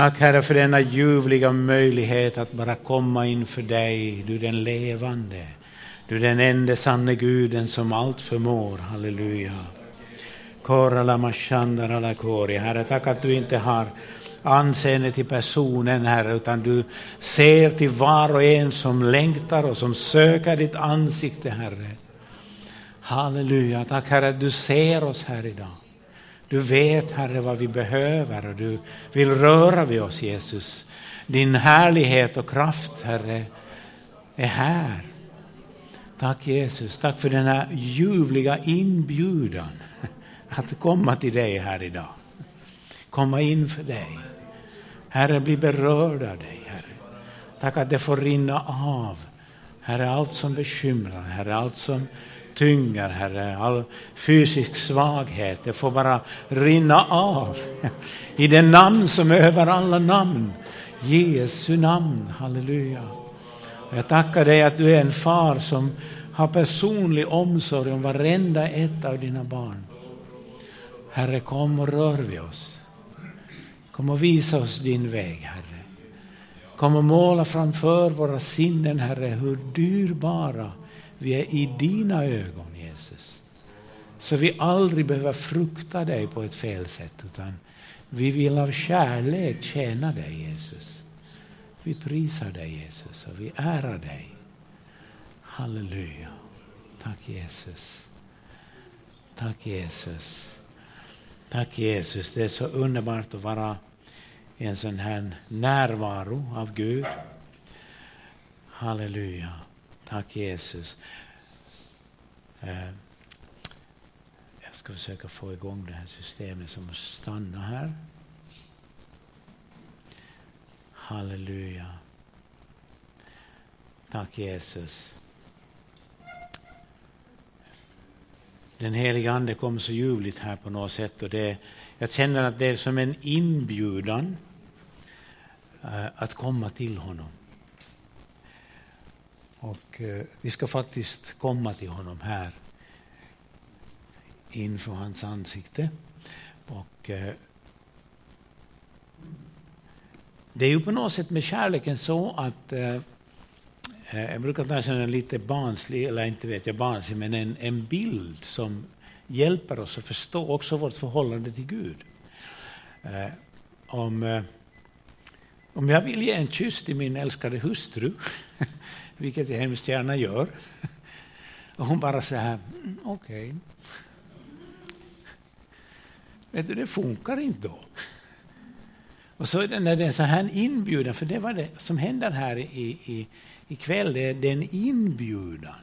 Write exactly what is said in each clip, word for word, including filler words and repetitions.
Tack Herre för denna ljuvliga möjlighet att bara komma inför dig. Du är den levande. Du är den enda sanne Guden som allt förmår. Halleluja. Korala mashandara la kori. Herre, tack att du inte har anseende till personen, Herre, utan du ser till var och en som längtar och som söker ditt ansikte, Herre. Halleluja. Tack Herre att du ser oss här idag. Du vet, Herre, vad vi behöver och du vill röra vid oss, Jesus. Din härlighet och kraft, Herre, är här. Tack Jesus, tack för den här ljuvliga inbjudan att komma till dig här idag. Komma in för dig. Herre, bli berörd av dig, Herre. Tack att det får rinna av. Herre, allt som bekymrar, Herre, allt som tynger, Herre, all fysisk svaghet, det får bara rinna av i den namn som är över alla namn, Jesu namn. Halleluja. Jag tackar dig att du är en far som har personlig omsorg om varenda ett av dina barn. Herre, kom och rör vid oss. Kom och visa oss din väg, Herre. Kom och måla framför våra sinnen, Herre, hur dyrbara vi är i dina ögon, Jesus. Så vi aldrig behöver frukta dig på ett fel sätt, utan vi vill av kärlek tjäna dig, Jesus. Vi prisar dig, Jesus, och vi ärar dig. Halleluja. Tack Jesus. Tack Jesus. Tack Jesus. Det är så underbart att vara i en sån här närvaro av Gud. Halleluja. Tack Jesus. Jag ska försöka få igång det här systemet som stannar här. Halleluja. Tack Jesus. Den heliga ande kom så ljuvligt här på något sätt. Och det, jag känner att det är som en inbjudan uh, att komma till honom. Och uh, vi ska faktiskt komma till honom här inför hans ansikte. Och uh, det är ju på något sätt med kärleken så att uh, jag brukar ta en lite barnslig, eller inte vet jag barnslig, men en, en bild som hjälper oss att förstå också vårt förhållande till Gud. Eh, om, eh, om jag vill ge en kyss till min älskade hustru, vilket jag hemskt gärna gör, och hon bara säger, mm, okej. Okay. Vet du, det funkar inte då. Och så är det, när det är så här inbjudan, för det var det som händer här i, i ikväll, det är, det är en inbjudan.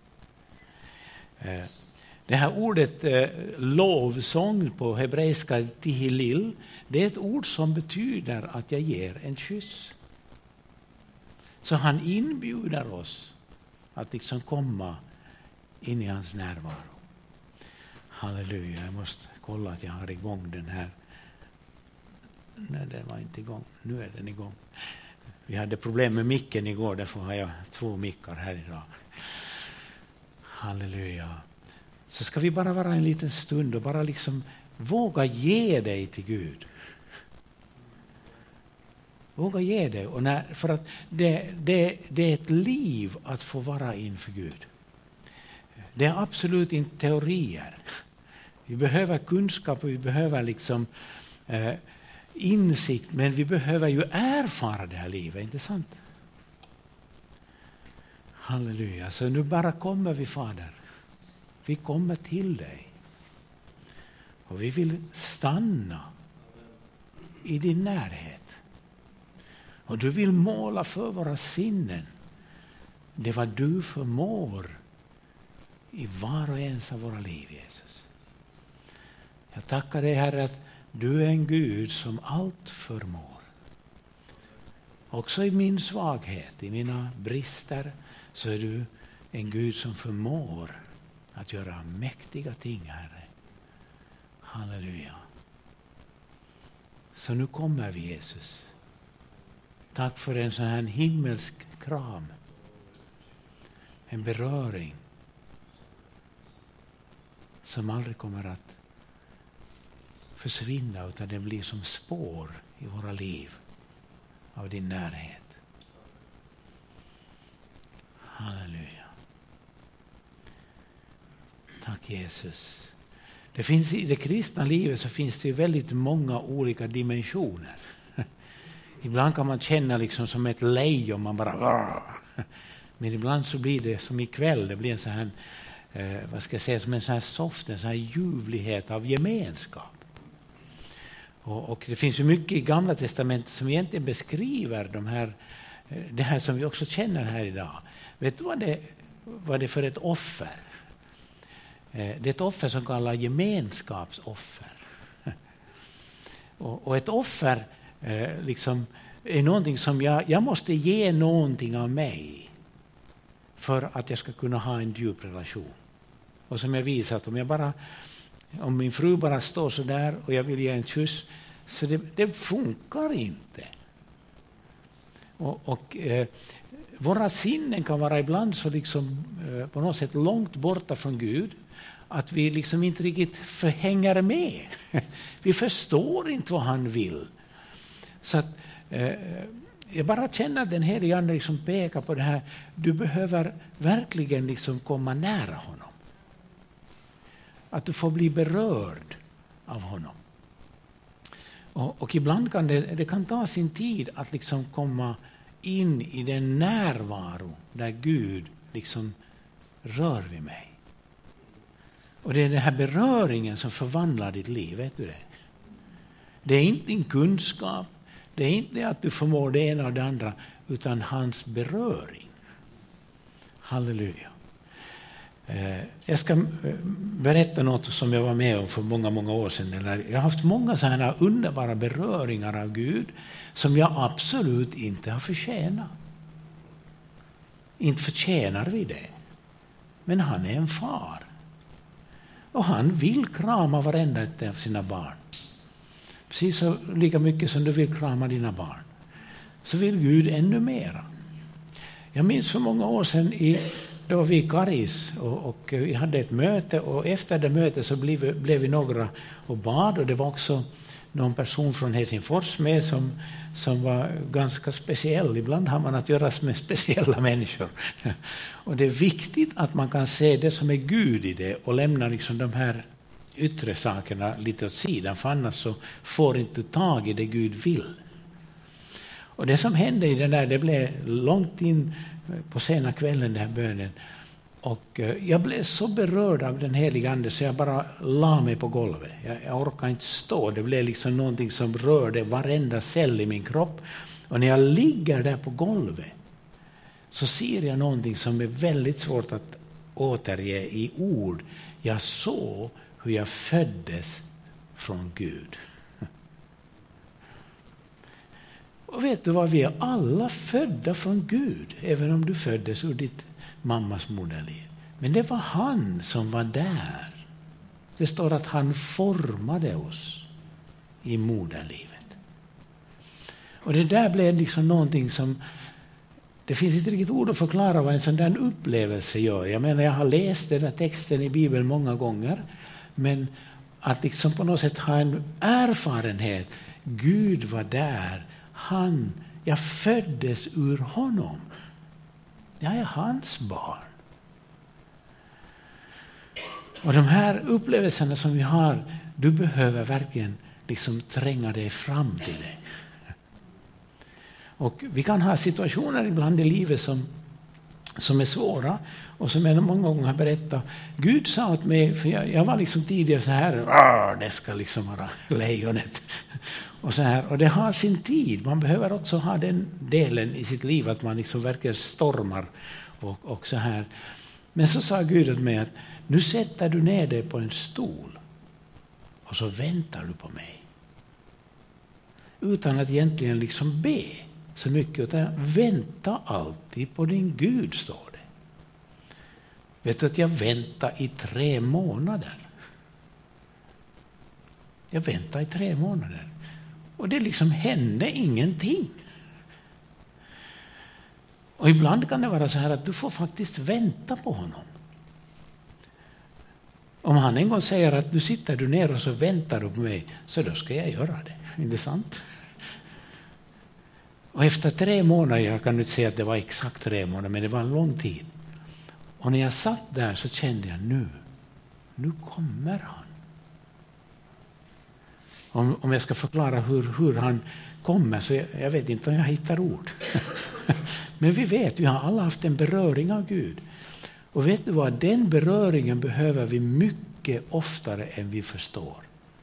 Eh, det här ordet eh, lovsång på hebreiska tihilil, det är ett ord som betyder att jag ger en kyss. Så han inbjuder oss att liksom komma in i hans närvaro. Halleluja, jag måste kolla att jag har igång den här. Nej, den var inte igång. Nu är den igång. Vi hade problem med micken igår, därför har jag två mickar här idag. Halleluja. Så ska vi bara vara en liten stund och bara liksom våga ge dig till Gud. Våga ge dig. Och när, för att det, det, det är ett liv att få vara inför Gud. Det är absolut inte teorier. Vi behöver kunskap och vi behöver liksom eh, insikt, men vi behöver ju erfara det här livet, inte sant? Halleluja. Så nu bara kommer vi, Fader. Vi kommer till dig. Och vi vill stanna i din närhet. Och du vill måla för våra sinnen det vad du förmår i var och ens av våra liv, Jesus. Jag tackar dig, Herre, att du är en Gud som allt förmår. Också i min svaghet, i mina brister, så är du en Gud som förmår att göra mäktiga ting, Herre. Halleluja. Så nu kommer vi, Jesus. Tack för en sån här himmelsk kram. En beröring som aldrig kommer att försvinna, utan det blir som spår i våra liv av din närhet. Halleluja. Tack Jesus. Det finns i det kristna livet så finns det väldigt många olika dimensioner. Ibland kan man känna liksom som ett lejon, man bara... Men ibland så blir det som ikväll, det blir en sån här, eh, vad ska jag säga, som en sån här soft, en sån här ljuvlighet av gemenskap. Och, och det finns ju mycket i Gamla testamentet som egentligen beskriver de här, det här som vi också känner här idag. Vet du vad det, vad det är för ett offer? Eh, det är ett offer som kallas gemenskapsoffer. och, och ett offer eh, liksom är någonting som jag, jag måste ge någonting av mig för att jag ska kunna ha en djup relation. Och som jag visat, om jag bara, om min fru bara står så där och jag vill ge en kyss, så det, det funkar inte. Och, och eh, våra sinnen kan vara ibland så liksom eh, på något sätt långt borta från Gud, att vi liksom inte riktigt hänger med. Vi förstår inte vad han vill. Så att eh, jag bara känner att den här Janne liksom pekar på det här. Du behöver verkligen liksom komma nära honom. Att du får bli berörd av honom. Och, och ibland kan det, det kan ta sin tid att liksom komma in i den närvaro där Gud liksom rör vid mig. Och det är den här beröringen som förvandlar ditt liv, vet du det? Det är inte din kunskap. Det är inte att du förmår det ena och det andra, utan hans beröring. Halleluja. Jag ska berätta något som jag var med om för många, många år sedan. Jag har haft många sådana underbara beröringar av Gud som jag absolut inte har förtjänat. Inte förtjänar vi det. Men han är en far. Och han vill krama varenda ett av sina barn. Precis så lika mycket som du vill krama dina barn, så vill Gud ännu mera. Jag minns för många år sedan, i, då var vi i Karis och, och vi hade ett möte, och efter det mötet så blev, blev vi några och bad, och det var också någon person från Helsingfors med som, som var ganska speciell. Ibland har man att göra med speciella människor. Och det är viktigt att man kan se det som är Gud i det och lämna liksom de här yttre sakerna lite åt sidan, för annars så får inte tag i det Gud vill. Och det som hände i den där, det blev långt in på sena kvällen, den här bönen. Och jag blev så berörd av den heliga ande så jag bara la mig på golvet. Jag, jag orkade inte stå. Det blev liksom någonting som rörde varenda cell i min kropp. Och när jag ligger där på golvet så ser jag någonting som är väldigt svårt att återge i ord. Jag såg hur jag föddes från Gud. Och vet du vad, vi är alla födda från Gud, även om du föddes ur ditt mammas moderliv. Men det var han som var där. Det står att han formade oss i moderlivet. Och det där blev liksom någonting som, det finns inte riktigt ord att förklara vad en sån där upplevelse gör. Jag menar, jag har läst den här texten i Bibeln många gånger, men att liksom på något sätt ha en erfarenhet, Gud var där, han, jag föddes ur honom. Jag är hans barn. Och de här upplevelserna som vi har, du behöver verkligen liksom tränga dig fram till det. Och vi kan ha situationer ibland i livet som, som är svåra, och som jag många gånger har berättat. Gud sa åt mig, för jag, jag var liksom tidigare så här, det ska liksom vara lejonet. Och, så här, och det har sin tid. Man behöver också ha den delen i sitt liv att man liksom verkligen stormar och, och så här. Men så sa Gud åt mig att nu sätter du ner dig på en stol och så väntar du på mig. Utan att egentligen liksom be så mycket, utan vänta alltid på din Gud, står det. Vet du att jag väntar i tre månader? Jag väntar i tre månader. Och det liksom hände ingenting. Och ibland kan det vara så här att du får faktiskt vänta på honom. Om han en gång säger att du sitter du ner och så väntar du på mig, så då ska jag göra det. Inte sant? Och efter tre månader, jag kan inte säga att det var exakt tre månader, men det var en lång tid. Och när jag satt där så kände jag nu, nu kommer han. Om, om jag ska förklara hur, hur han kommer så jag, jag vet inte om jag hittar ord. Men vi vet, vi har alla haft en beröring av Gud. Och vet du vad, den beröringen behöver vi mycket oftare än vi förstår.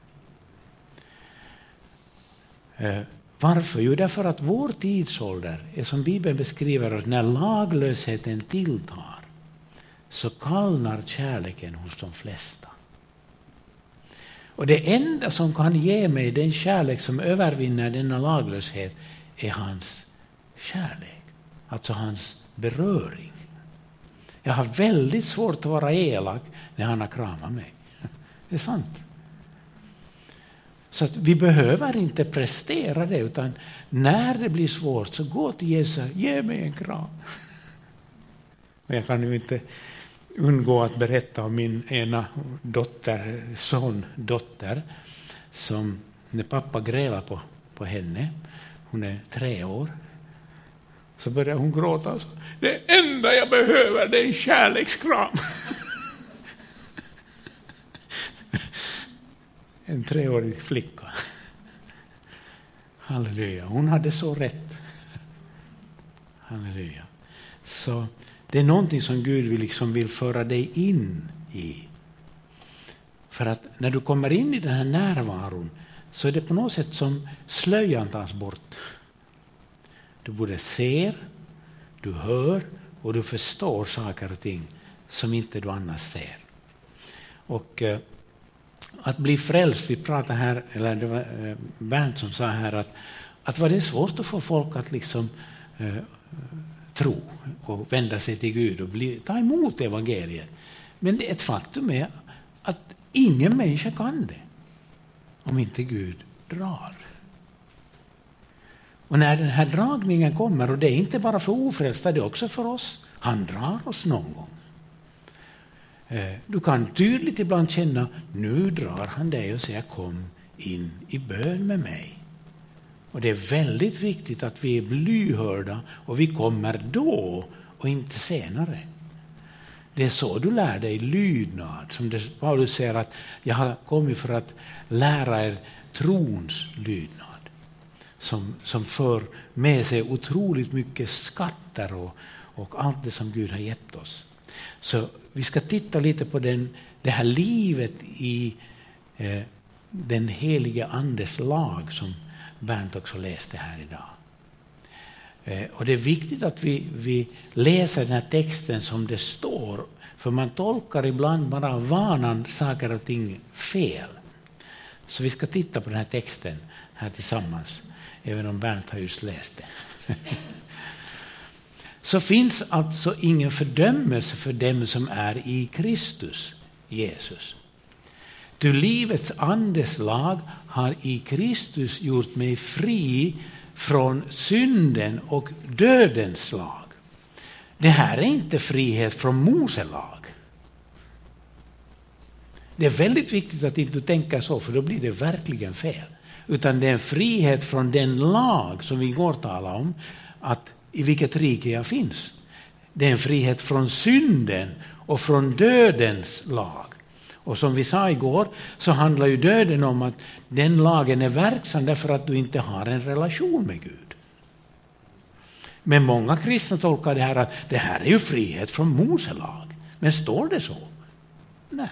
Eh, varför? Jo, därför att vår tidsålder är som Bibeln beskriver att när laglösheten tilltar så kallnar kärleken hos de flesta. Och det enda som kan ge mig den kärlek som övervinner denna laglöshet är hans kärlek. Alltså hans beröring. Jag har väldigt svårt att vara elak när han har kramat mig. Det är sant. Så att vi behöver inte prestera det, utan när det blir svårt så gå till Jesus, ge mig en kram. Och jag kan ju inte undgå att berätta om min ena dotter, son, dotter, som när pappa grälade på, på henne, hon är tre år, så började hon gråta och sa, det enda jag behöver det är en kärlekskram. En treårig flicka. Halleluja, hon hade så rätt. Halleluja. Så det är någonting som Gud vill, liksom vill föra dig in i. För att när du kommer in i den här närvaron så är det på något sätt som slöjan tas bort. Du både ser, du hör och du förstår saker och ting som inte du annars ser. Och eh, att bli frälst, vi pratar här, eller det var eh, Bernt som sa här att, att var det svårt att få folk att liksom eh, tro och vända sig till Gud och bli, ta emot evangeliet. Men det är ett faktum är att ingen människa kan det om inte Gud drar. Och när den här dragningen kommer, och det är inte bara för ofrälsta, det är också för oss, han drar oss någon gång. Du kan tydligt ibland känna, nu drar han dig och säger kom in i bön med mig. Och det är väldigt viktigt att vi är lyhörda och vi kommer då och inte senare. Det är så du lär dig lydnad. Som det, Paulus säger att jag har kommit för att lära er trons lydnad. Som, som för med sig otroligt mycket skatter och, och allt det som Gud har gett oss. Så vi ska titta lite på den, det här livet i eh, den heliga andes lag som Bernt också läste här idag. Eh, och det är viktigt att vi, vi läser den här texten som det står. För man tolkar ibland bara vanan saker och ting fel. Så vi ska titta på den här texten här tillsammans. Även om Bernt har just läst det. Så finns alltså ingen fördömelse för dem som är i Kristus, Jesus. Du livets andes lag har i Kristus gjort mig fri från synden och dödens lag. Det här är inte frihet från Mose lag. Det är väldigt viktigt att inte tänka så, för då blir det verkligen fel. Utan det är en frihet från den lag som vi går tala om, att i vilket rike jag finns. Det är en frihet från synden och från dödens lag. Och som vi sa igår så handlar ju döden om att den lagen är verksam därför att du inte har en relation med Gud. Men många kristna tolkar det här att det här är ju frihet från Mose lag. Men står det så? Nej.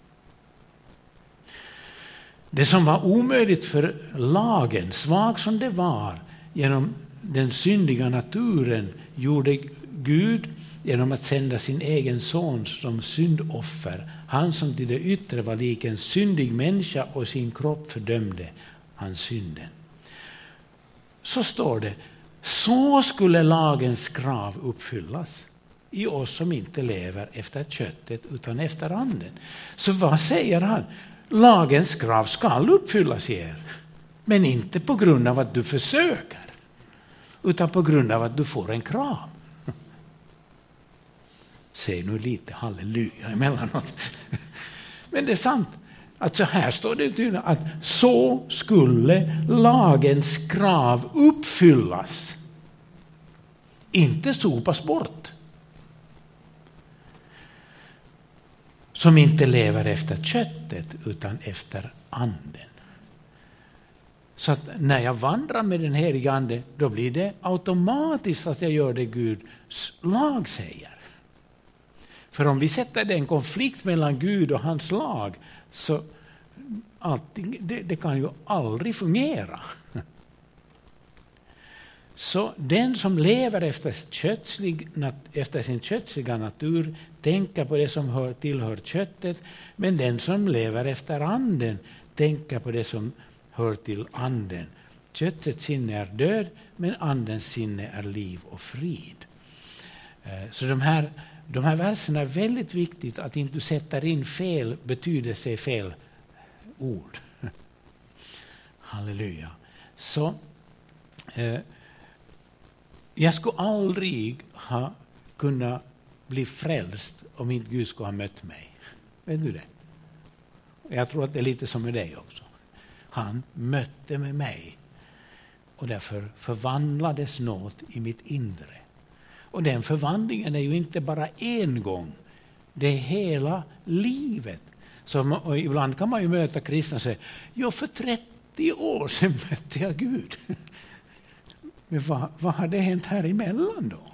Det som var omöjligt för lagen, svag som det var, genom den syndiga naturen gjorde Gud genom att sända sin egen son som syndoffer. Han som till det yttre var lik en syndig människa och sin kropp fördömde hans synden. Så står det, så skulle lagens krav uppfyllas i oss som inte lever efter köttet utan efter anden. Så vad säger han? Lagens krav ska uppfyllas i er, men inte på grund av att du försöker, utan på grund av att du får en kram. Säg nu lite halleluja emellanåt. Men det är sant. Att så här står det tydligen att så skulle lagens krav uppfyllas inte sopas bort. Som inte lever efter köttet utan efter anden. Så att när jag vandrar med den helige ande, då blir det automatiskt att jag gör det Guds lag säger. För om vi sätter det en konflikt mellan Gud och hans lag, så allting, det, det kan ju aldrig fungera. Så den som lever efter, kötslig, efter sin kötsliga natur tänker på det som hör, tillhör köttet, men den som lever efter anden tänker på det som hör till anden. Köttets sinne är död, men andens sinne är liv och frid. Så de här, de här verserna är väldigt viktigt att inte sätta in fel betydelse i fel ord. Halleluja. Så eh, jag skulle aldrig ha kunnat bli frälst om inte Gud skulle ha mött mig. Vet du det? Jag tror att det är lite som med dig också. Han mötte med mig och därför förvandlades något i mitt inre. Och den förvandlingen är ju inte bara en gång. Det är hela livet. Så, och ibland kan man ju möta kristna och säga, ja, för trettio år sedan mötte jag Gud. Men vad, vad har det hänt här emellan då?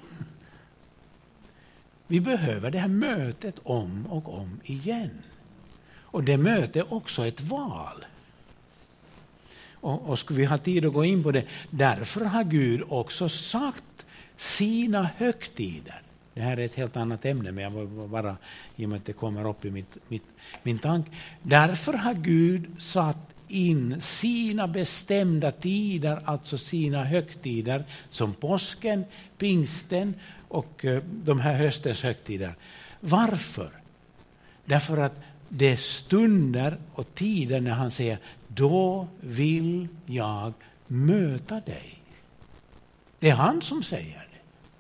Vi behöver det här mötet om och om igen. Och det mötet är också ett val. Och, och ska vi ha tid att gå in på det, därför har Gud också sagt sina högtider. Det här är ett helt annat ämne, men jag var bara i och med att det kommer upp i mitt, mitt, min tanke. Därför har Gud satt in sina bestämda tider, alltså sina högtider, som påsken, pingsten och uh, de här höstens högtider. Varför? Därför att det är stunder och tider när han säger, då vill jag möta dig. Det är han som säger det.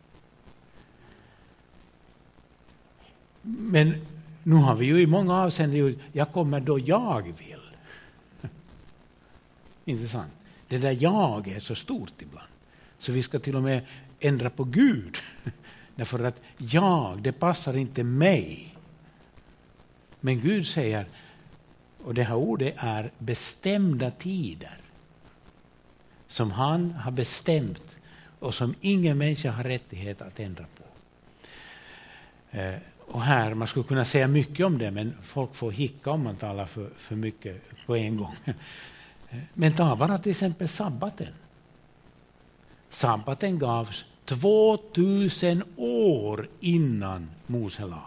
Men nu har vi ju i många avseenden gjort, jag kommer då jag vill. Intressant. Det där jag är så stort ibland. Så vi ska till och med ändra på Gud. Därför att jag, det passar inte mig. Men Gud säger, och det här ordet är bestämda tider. Som han har bestämt och som ingen människa har rättighet att ändra på. Eh, och här, man skulle kunna säga mycket om det, men folk får hicka om man talar för, för mycket på en gång. Men ta bara till exempel sabbaten. Sabbaten gavs tvåtusen år innan Mose lag.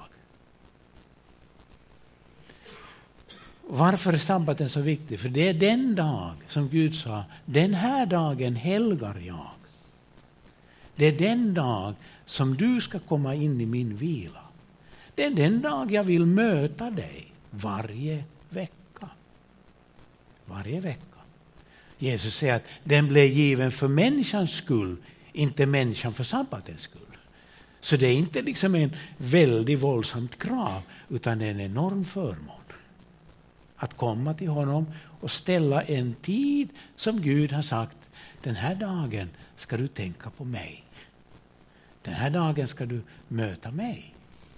Varför är sabbaten så viktig? För det är den dag som Gud sa, den här dagen helgar jag. Det är den dag som du ska komma in i min vila. Det är den dag jag vill möta dig varje vecka. Varje vecka. Jesus säger att den blev given för människans skull, inte människan för sabbatens skull. Så det är inte liksom en väldigt våldsamt krav, utan det är en enorm förmån. Att komma till honom och ställa en tid som Gud har sagt, den här dagen ska du tänka på mig. Den här dagen ska du möta mig.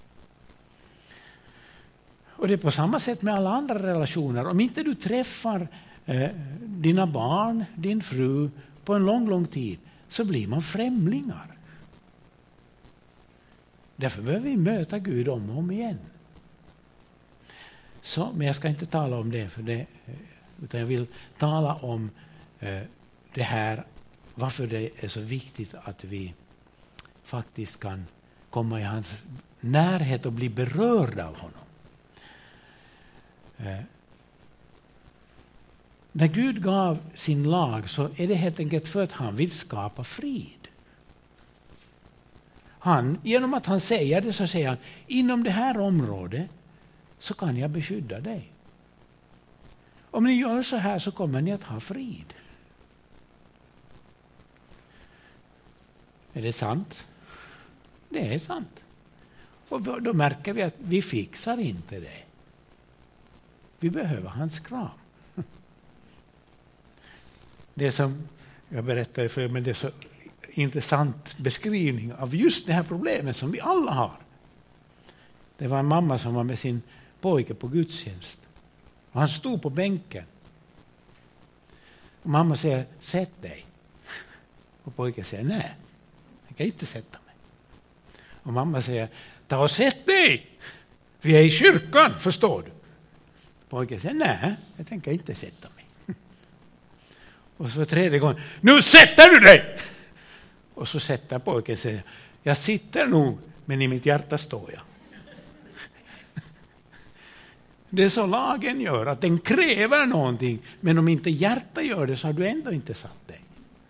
Och det är på samma sätt med alla andra relationer. Om inte du träffar eh, dina barn, din fru på en lång, lång tid, så blir man främlingar. Därför behöver vi möta Gud om och om igen. Så, men jag ska inte tala om det, för det, utan jag vill tala om eh, det här, varför det är så viktigt att vi faktiskt kan komma i hans närhet och bli berörda av honom. Eh, när Gud gav sin lag så är det helt enkelt för att han vill skapa frid. Han, genom att han säger det så säger han, inom det här området så kan jag beskydda dig. Om ni gör så här så kommer ni att ha frid. Är det sant? Det är sant. Och då märker vi att vi fixar inte det. Vi behöver hans kram. Det som jag berättade för, men det är så intressant beskrivning av just det här problemet som vi alla har. Det var en mamma som var med sin pojke på gudstjänst. Och han stod på bänken. Och mamma säger, sätt dig. Och pojken säger, nej, jag kan inte sätta mig. Och mamma säger, ta och sätt dig. Vi är i kyrkan, förstår du. Pojken säger, nej, jag tänker inte sätta mig. Och så för tredje gången, nu sätter du dig! Och så sätter pojken sig, jag sitter nog, men i mitt hjärta står jag. Det är så lagen gör, att den kräver någonting, men om inte hjärta gör det så har du ändå inte satt dig.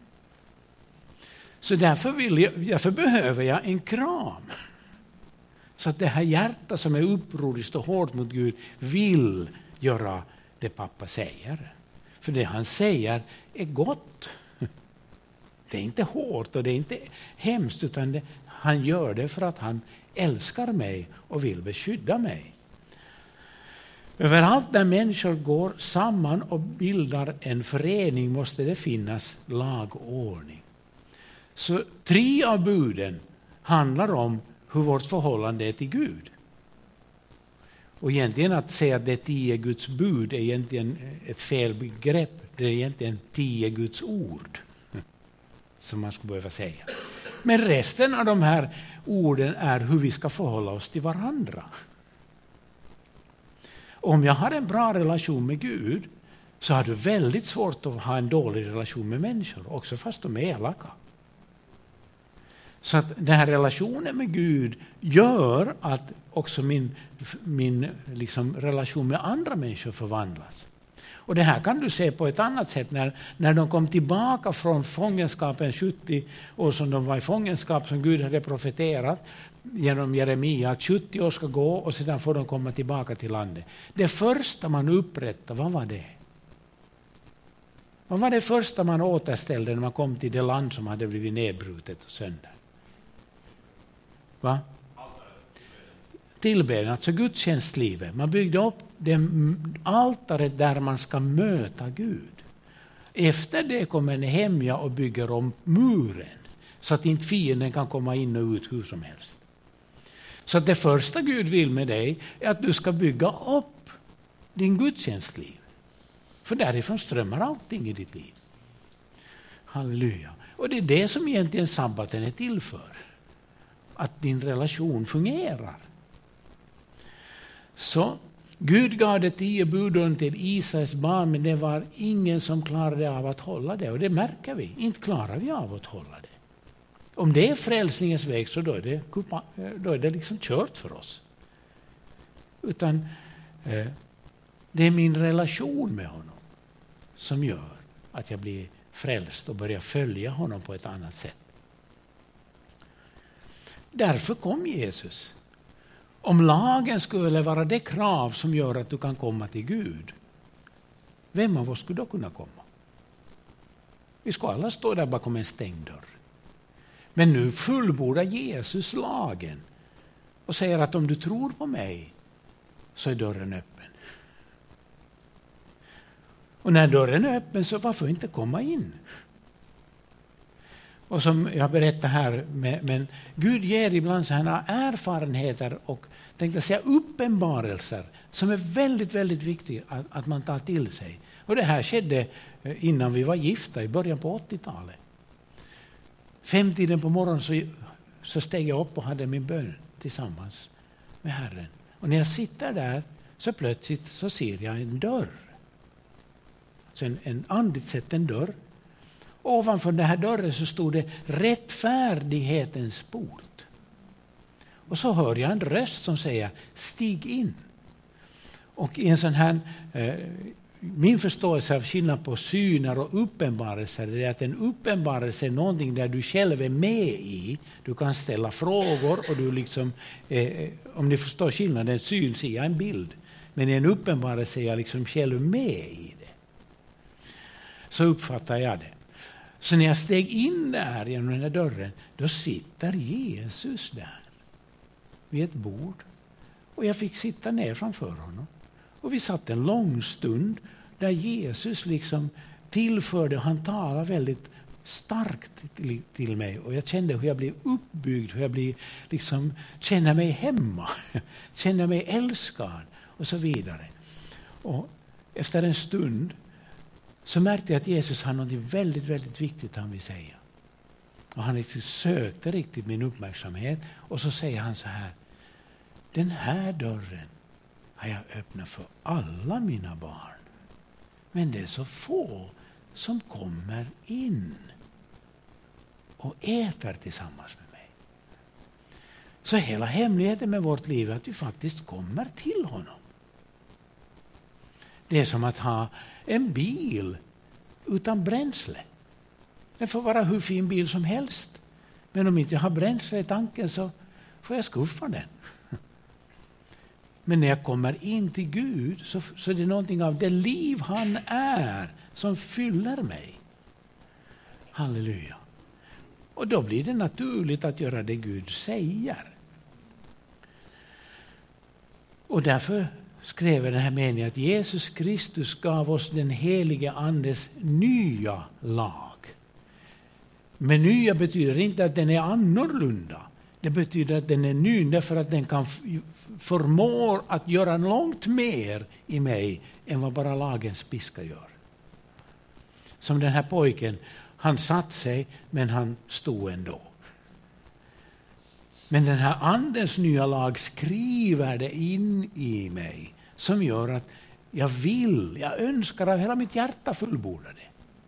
Så därför, vill jag, därför behöver jag en kram. Så att det här hjärta som är upproriskt och hårt mot Gud vill göra det pappa säger. För det han säger är gott. Det är inte hårt och det är inte hemskt, utan det, han gör det för att han älskar mig och vill beskydda mig. Överallt där människor går samman och bildar en förening måste det finnas lag och ordning. Så tre av buden handlar om hur vårt förhållande är till Gud. Och egentligen att säga att det är tio Guds bud är egentligen ett fel begrepp. Det är egentligen tio Guds ord som man skulle behöva säga. Men resten av de här orden är hur vi ska förhålla oss till varandra. Om jag har en bra relation med Gud så har du väldigt svårt att ha en dålig relation med människor, också fast de är elaka. Så att den här relationen med Gud gör att också min, min liksom relation med andra människor förvandlas. Och det här kan du se på ett annat sätt när, när de kom tillbaka från fångenskapen sjuttio år som de var i fångenskap, som Gud hade profeterat genom Jeremia att sjuttio år ska gå och sedan får de komma tillbaka till landet. Det första man upprättade, vad var det? Vad var det första man återställde när man kom till det land som hade blivit nedbrutet och sönder? Va? Tillbedjan, alltså gudstjänstlivet. Man byggde upp det altaret där man ska möta Gud. Efter det kommer Nehemja och bygger om muren så att inte fienden kan komma in och ut hur som helst. Så att det första Gud vill med dig är att du ska bygga upp din gudstjänstliv. För därifrån strömmar allting i ditt liv. Halleluja. Och det är det som egentligen sabbaten är till för. Att din relation fungerar. Så Gud gav det tio buden till Israels barn, men det var ingen som klarade av att hålla det. Och det märker vi. Inte klarar vi av att hålla det. Om det är frälsningens väg så då är det, då är det liksom kört för oss. Utan eh, det är min relation med honom som gör att jag blir frälst och börjar följa honom på ett annat sätt. Därför kom Jesus. Om lagen skulle vara det krav som gör att du kan komma till Gud, vem av oss skulle då kunna komma? Vi ska alla stå där bakom en stängd dörr. Men nu fullbordar Jesus lagen och säger att om du tror på mig så är dörren öppen. Och när dörren är öppen så varför inte komma in? Och som jag berättar här, men Gud ger ibland sådana erfarenheter och tänkte säga uppenbarelser som är väldigt, väldigt viktiga att, att man tar till sig. Och det här skedde innan vi var gifta i början på åttiotalet. Femtiden på morgonen så, så steg jag upp och hade min bön tillsammans med Herren. Och när jag sitter där så plötsligt så ser jag en dörr. Alltså en, en andligt sett en dörr. Ovanför den här dörren så stod det rättfärdighetens port. Och så hör jag en röst som säger stig in. Och i en sån här, eh, min förståelse av skillnad på syner och uppenbarelser är att en uppenbarelse är någonting där du själv är med i. Du kan ställa frågor och du liksom, eh, om ni förstår skillnaden, syn ser jag en bild. Men i en uppenbarelse är jag liksom själv med i det. Så uppfattar jag det. Så när jag steg in där genom den här dörren, då sitter Jesus där vid ett bord. Och jag fick sitta ner framför honom. Och vi satt en lång stund där Jesus liksom tillförde, han talade väldigt starkt till, till mig. Och jag kände hur jag blev uppbyggd, hur jag blev, liksom, känner mig hemma, känner mig älskad och så vidare. Och efter en stund så märkte jag att Jesus har något väldigt, väldigt viktigt han vill säga. Och han liksom sökte riktigt min uppmärksamhet och så säger han så här: den här dörren har jag öppnat för alla mina barn. Men det är så få som kommer in och äter tillsammans med mig. Så hela hemligheten med vårt liv är att vi faktiskt kommer till honom. Det är som att ha en bil utan bränsle. Det får vara hur fin bil som helst. Men om inte jag har bränsle i tanken så får jag skuffa den. Men när jag kommer in till Gud så, så är det någonting av det liv han är som fyller mig. Halleluja. Och då blir det naturligt att göra det Gud säger. Och därför skrev den här meningen att Jesus Kristus gav oss den helige andes nya lag. Men nya betyder inte att den är annorlunda. Det betyder att den är ny därför att den kan förmå att göra långt mer i mig än vad bara lagens piska gör. Som den här pojken, han satt sig men han stod ändå. Men den här andens nya lag skriver det in i mig som gör att jag vill, jag önskar av hela mitt hjärta fullborda det.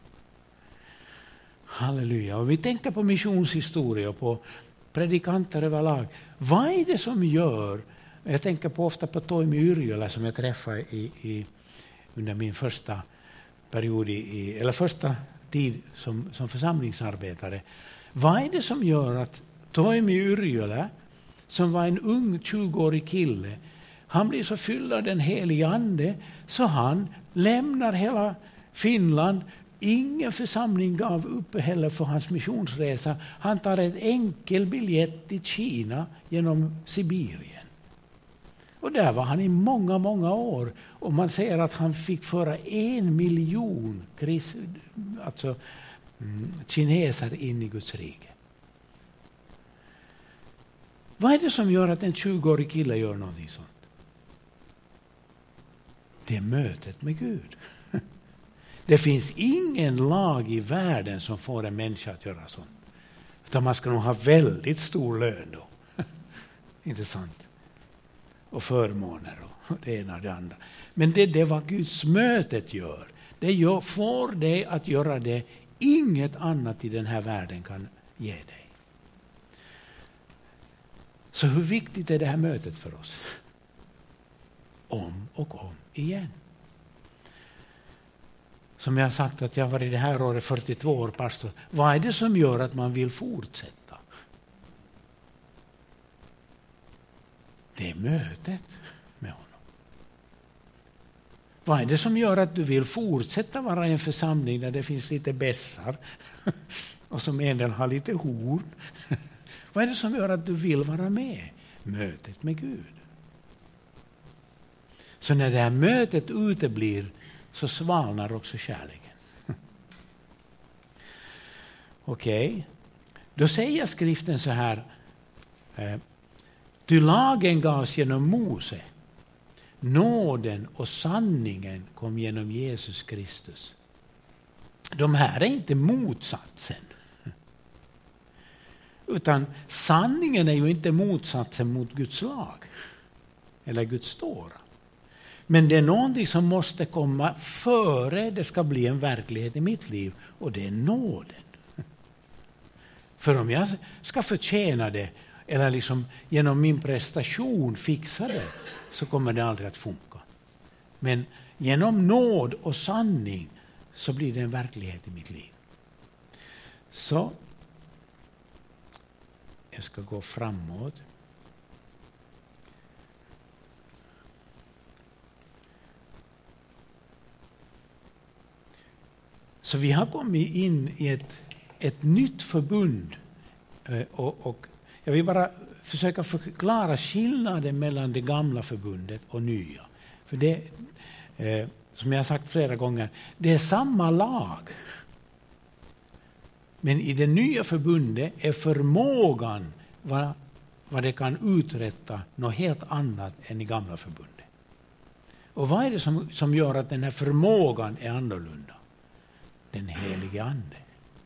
Halleluja. Och vi tänker på missionshistoria och på predikanter överlag. Vad är det som gör, jag tänker på ofta på Toimi Yrjölä som jag träffade i, i, under min första period, i, eller första tid som, som församlingsarbetare. Vad är det som gör att Toimi Yrjölä, som var en ung tjugoårig kille, han blir så fylld av den helige ande så han lämnar hela Finland. Ingen församling gav upp heller för hans missionsresa. Han tar en enkel biljett till Kina genom Sibirien. Och där var han i många, många år. Och man säger att han fick föra en miljon kris, alltså, mm, kineser in i Guds rike. Vad är det som gör att en tjugoårig kille gör någonting sånt? Det är mötet med Gud. Det finns ingen lag i världen som får en människa att göra sånt. Utan man ska nog ha väldigt stor lön då. Inte sant? Och förmåner och det ena och det andra. Men det är det vad Guds mötet gör. Det gör, får dig att göra det inget annat i den här världen kan ge dig. Så hur viktigt är det här mötet för oss? Om och om igen. Som jag har sagt att jag var i det här året fyrtiotvå år pastor. Vad är det som gör att man vill fortsätta? Det är mötet med honom. Vad är det som gör att du vill fortsätta vara i en församling där det finns lite bässar och som en del har lite horn? Vad är det som gör att du vill vara med? Mötet med Gud. Så när det här mötet uteblir så svalnar också kärleken. Okej. Okay. Då säger skriften så här. Eh, Ty lagen gavs genom Mose. Nåden och sanningen kom genom Jesus Kristus. De här är inte motsatsen. Utan sanningen är ju inte motsatsen mot Guds lag. Eller Guds Tora. Men det är någonting som måste komma före det ska bli en verklighet i mitt liv. Och det är nåden. För om jag ska förtjäna det eller liksom genom min prestation fixa det så kommer det aldrig att funka. Men genom nåd och sanning så blir det en verklighet i mitt liv. Så jag ska gå framåt. Så vi har kommit in i ett, ett nytt förbund. Och, och jag vill bara försöka förklara skillnaden mellan det gamla förbundet och nya. För det, eh, som jag har sagt flera gånger, det är samma lag. Men i det nya förbundet är förmågan vad, vad det kan uträtta något helt annat än i gamla förbundet. Och vad är det som, som gör att den här förmågan är annorlunda? Den helige ande.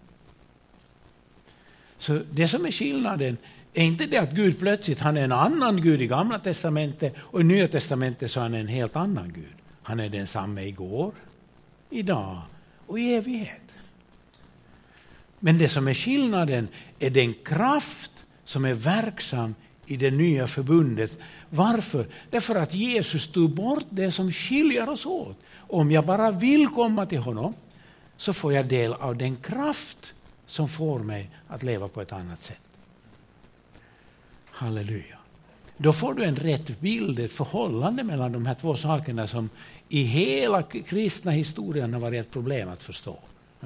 Så det som är skillnaden är inte det att Gud plötsligt, han är en annan Gud i gamla testamentet och i nya testamentet så är han en helt annan Gud. Han är densamma igår, idag och i evighet. Men det som är skillnaden är den kraft som är verksam i det nya förbundet. Varför? Därför att Jesus tog bort det som skiljer oss åt. Om jag bara vill komma till honom så får jag del av den kraft som får mig att leva på ett annat sätt. Halleluja. Då får du en rätt bild, ett förhållande mellan de här två sakerna som i hela kristna historien har varit ett problem att förstå.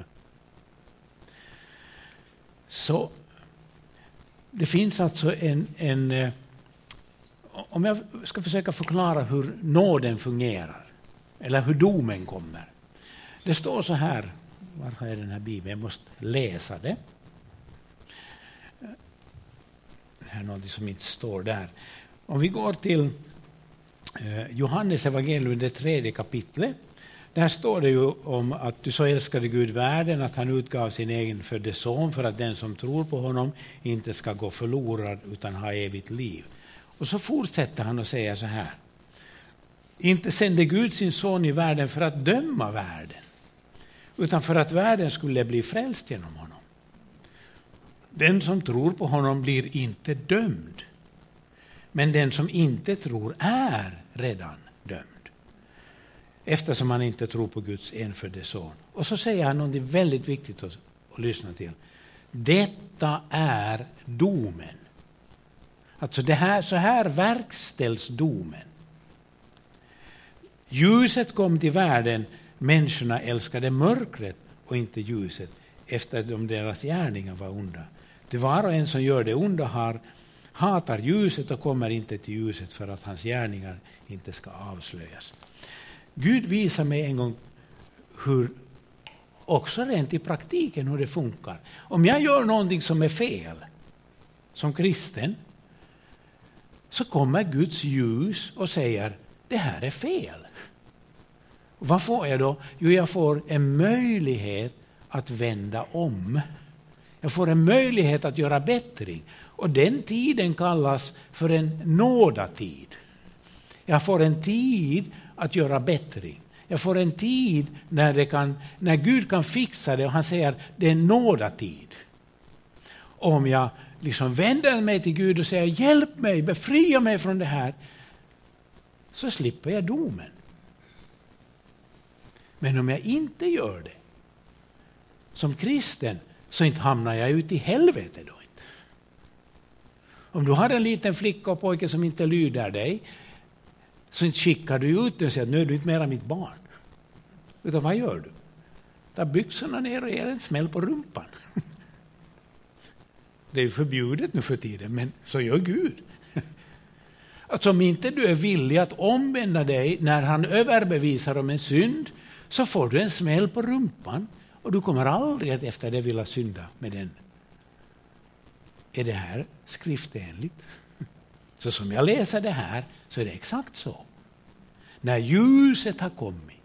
Så det finns alltså en, en om jag ska försöka förklara hur nåden fungerar eller hur domen kommer. Det står så här, var är den här bibeln? Jag måste läsa det. Det här är något som inte står där. Om vi går till Johannes evangelium, det tredje kapitlet. Där står det ju om att du så älskade Gud världen att han utgav sin egen födde son för att den som tror på honom inte ska gå förlorad utan ha evigt liv. Och så fortsätter han att säga så här. Inte sände Gud sin son i världen för att döma världen, utan för att världen skulle bli frälst genom honom. Den som tror på honom blir inte dömd, men den som inte tror är redan dömd, eftersom han inte tror på Guds enfödde son. Och så säger han något väldigt viktigt att, att lyssna till. Detta är domen. Alltså det här, så här verkställs domen. Ljuset kom till världen, människorna älskade mörkret och inte ljuset, eftersom deras gärningar var onda. Det var och en som gör det onda har, hatar ljuset och kommer inte till ljuset för att hans gärningar inte ska avslöjas. Gud visar mig en gång hur också rent i praktiken hur det funkar. Om jag gör någonting som är fel som kristen, så kommer Guds ljus och säger det här är fel. Och vad får jag då? Jo, jag får en möjlighet att vända om. Jag får en möjlighet att göra bättring. Och den tiden kallas för en nådatid. Jag får en tid att göra bättring. Jag får en tid när, det kan, när Gud kan fixa det och han säger det är en nådatid. Om jag liksom vänder mig till Gud och säger hjälp mig, befria mig från det här, så slipper jag domen. Men om jag inte gör det som kristen, så inte hamnar jag ut i helvete då inte. Om du har en liten flicka och pojke som inte lyder dig, så inte skickar du ut och säger att nu är du inte mera mitt barn. Utan vad gör du? Ta byxorna ner och ger en smäll på rumpan. Det är förbjudet nu för tiden, men så gör Gud. Alltså om inte du är villig att omvända dig när han överbevisar om en synd, så får du en smäll på rumpan och du kommer aldrig att efter det vilja synda med den. Är det här skriftenligt? Så som jag läser det här så är det exakt så. När ljuset har kommit,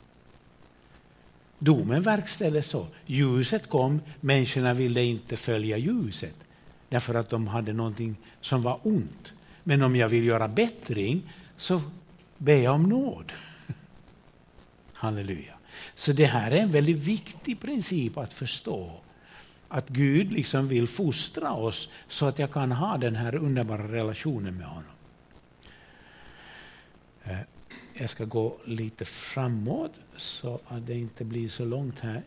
domen verkställdes så. Ljuset kom, människorna ville inte följa ljuset därför att de hade någonting som var ont. Men om jag vill göra bättring så ber jag om nåd. Halleluja. Så det här är en väldigt viktig princip att förstå. Att Gud liksom vill fostra oss så att jag kan ha den här underbara relationen med honom. Jag ska gå lite framåt så att det inte blir så långt här.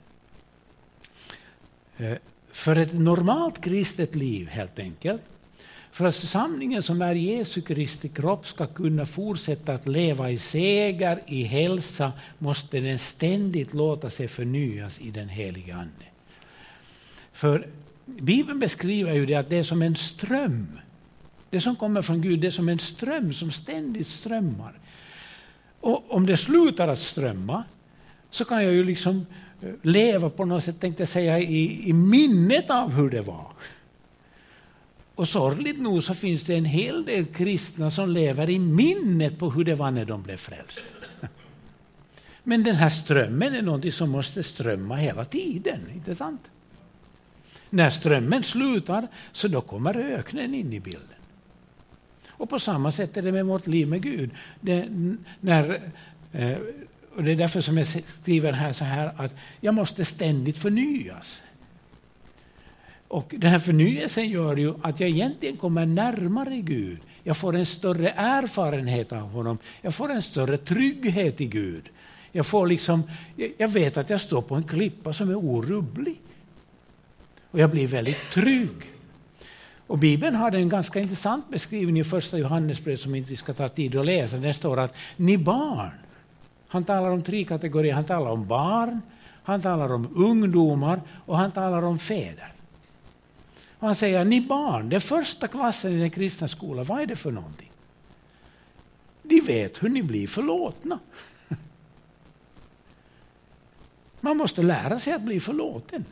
För ett normalt kristet liv helt enkelt, för att församlingen som är Jesu Kristi kropp ska kunna fortsätta att leva i seger, i hälsa, måste den ständigt låta sig förnyas i den heliga ande. För Bibeln beskriver ju det att det är som en ström. Det som kommer från Gud, det är som en ström som ständigt strömmar. Och om det slutar att strömma så kan jag ju liksom leva på något sätt, tänkte jag säga, i, i minnet av hur det var. Och sorgligt nog så finns det en hel del kristna som lever i minnet på hur det var när de blev frälsta. Men den här strömmen är något som måste strömma hela tiden, inte sant? När strömmen slutar så då kommer öknen in i bilden. Och på samma sätt är det med vårt liv med Gud. Det, när, eh, och det är därför som jag skriver här så här att jag måste ständigt förnyas. Och den här förnyelsen gör ju att jag egentligen kommer närmare Gud. Jag får en större erfarenhet av honom. Jag får en större trygghet i Gud. Jag, får liksom, jag vet att jag står på en klippa som är orubblig. Och jag blir väldigt trygg. Och Bibeln har en ganska intressant beskrivning i första Johannesbrevet som inte vi ska ta tid att läsa. Där står att ni barn, han talar om tre kategorier. Han talar om barn, han talar om ungdomar och han talar om fäder. Och han säger, ni barn, den första klassen i den kristna skolan, vad är det för någonting? De vet hur ni blir förlåtna. Man måste lära sig att bli förlåten.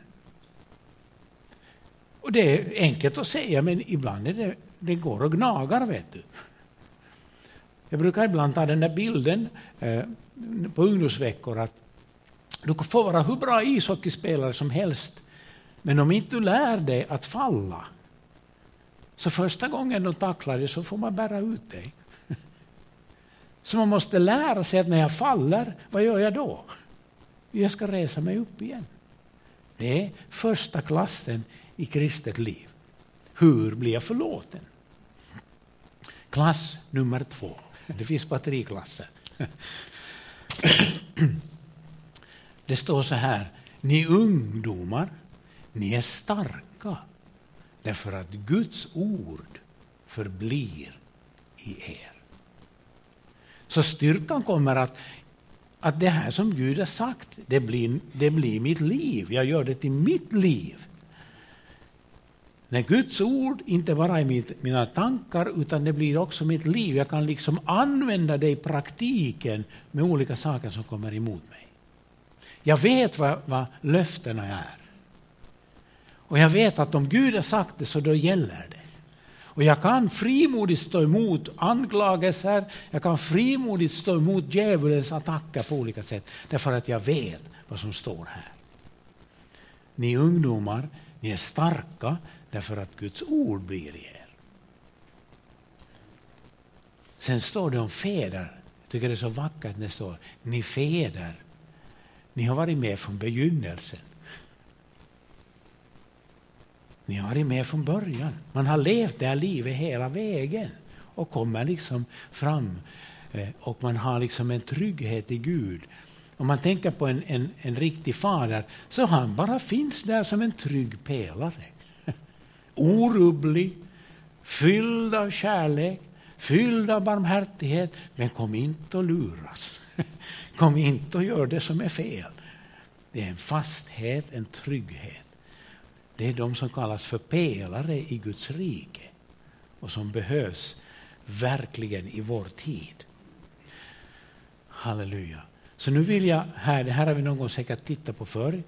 Och det är enkelt att säga, men ibland är det, det går och gnagar, vet du. Jag brukar ibland ta den där bilden eh, på ungdomsveckor att du får vara hur bra ishockeyspelare som helst, men om inte du lär dig att falla, så första gången du tacklar dig så får man bära ut dig. Så man måste lära sig att när jag faller, vad gör jag då? Jag ska resa mig upp igen. Det är första klassen i kristet liv. Hur blir jag förlåten? Klass nummer två. Det finns bara tre klasser. Det står så här: ni ungdomar, ni är starka därför att Guds ord förblir i er. Så styrkan kommer att att det här som Gud har sagt, det blir, det blir mitt liv. Jag gör det till mitt liv. När Guds ord inte bara är mitt, mina tankar, utan det blir också mitt liv. Jag kan liksom använda det i praktiken med olika saker som kommer emot mig. Jag vet vad, vad löftena är. Och jag vet att om Gud har sagt det så då gäller det. Och jag kan frimodigt stå emot anklagelser. Jag kan frimodigt stå emot djävulens attacker på olika sätt. Därför att jag vet vad som står här. Ni ungdomar, ni är starka därför att Guds ord blir i er. Sen står det om fäder. Jag tycker det är så vackert när det står: ni fäder, ni har varit med från begynnelsen. Ni har varit med från början. Man har levt det här livet hela vägen och kommer liksom fram och man har liksom en trygghet i Gud. Om man tänker på en, en, en riktig fader så han bara finns där som en trygg pelare. Orubblig, fylld av kärlek, fylld av barmhärtighet, men kom inte att luras. Kom inte att göra det som är fel. Det är en fasthet, en trygghet. Det är de som kallas för pelare i Guds rike och som behövs verkligen i vår tid. Halleluja. Så nu vill jag här, det här har vi någon gång säkert tittat på förr.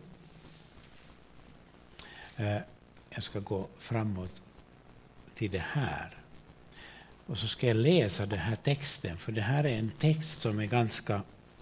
Jag ska gå framåt till det här. Och så ska jag läsa den här texten, för det här är en text som är ganska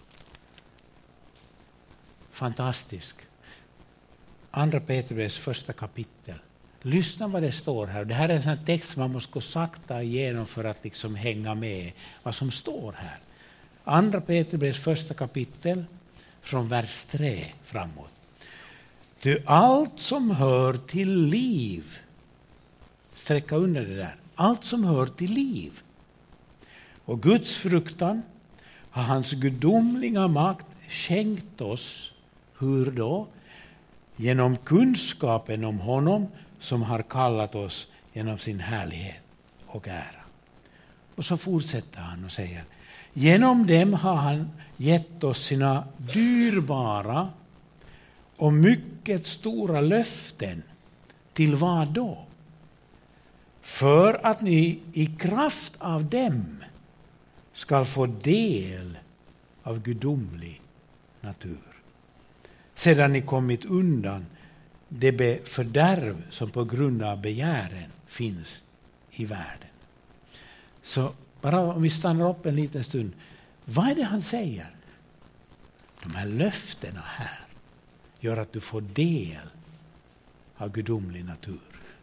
fantastisk. Andra Petrus första kapitel. Lyssna vad det står här. Det här är en sån text som man måste gå sakta igenom för att liksom hänga med vad som står här. Andra Petrus första kapitel från vers tre framåt. Ty allt som hör till liv, sträcka under det där, allt som hör till liv och Guds fruktan har hans gudomliga makt skänkt oss, hur då? Genom kunskapen om honom som har kallat oss genom sin härlighet och ära. Och så fortsätter han och säger: genom dem har han gett oss sina dyrbara och mycket stora löften. Till vad då? För att ni i kraft av dem ska få del av gudomlig natur. sedan ni kommit undan det fördärv som på grund av begären finns i världen. Så bara om vi stannar upp en liten stund. Vad är det han säger? De här löftena här gör att du får del av gudomlig natur.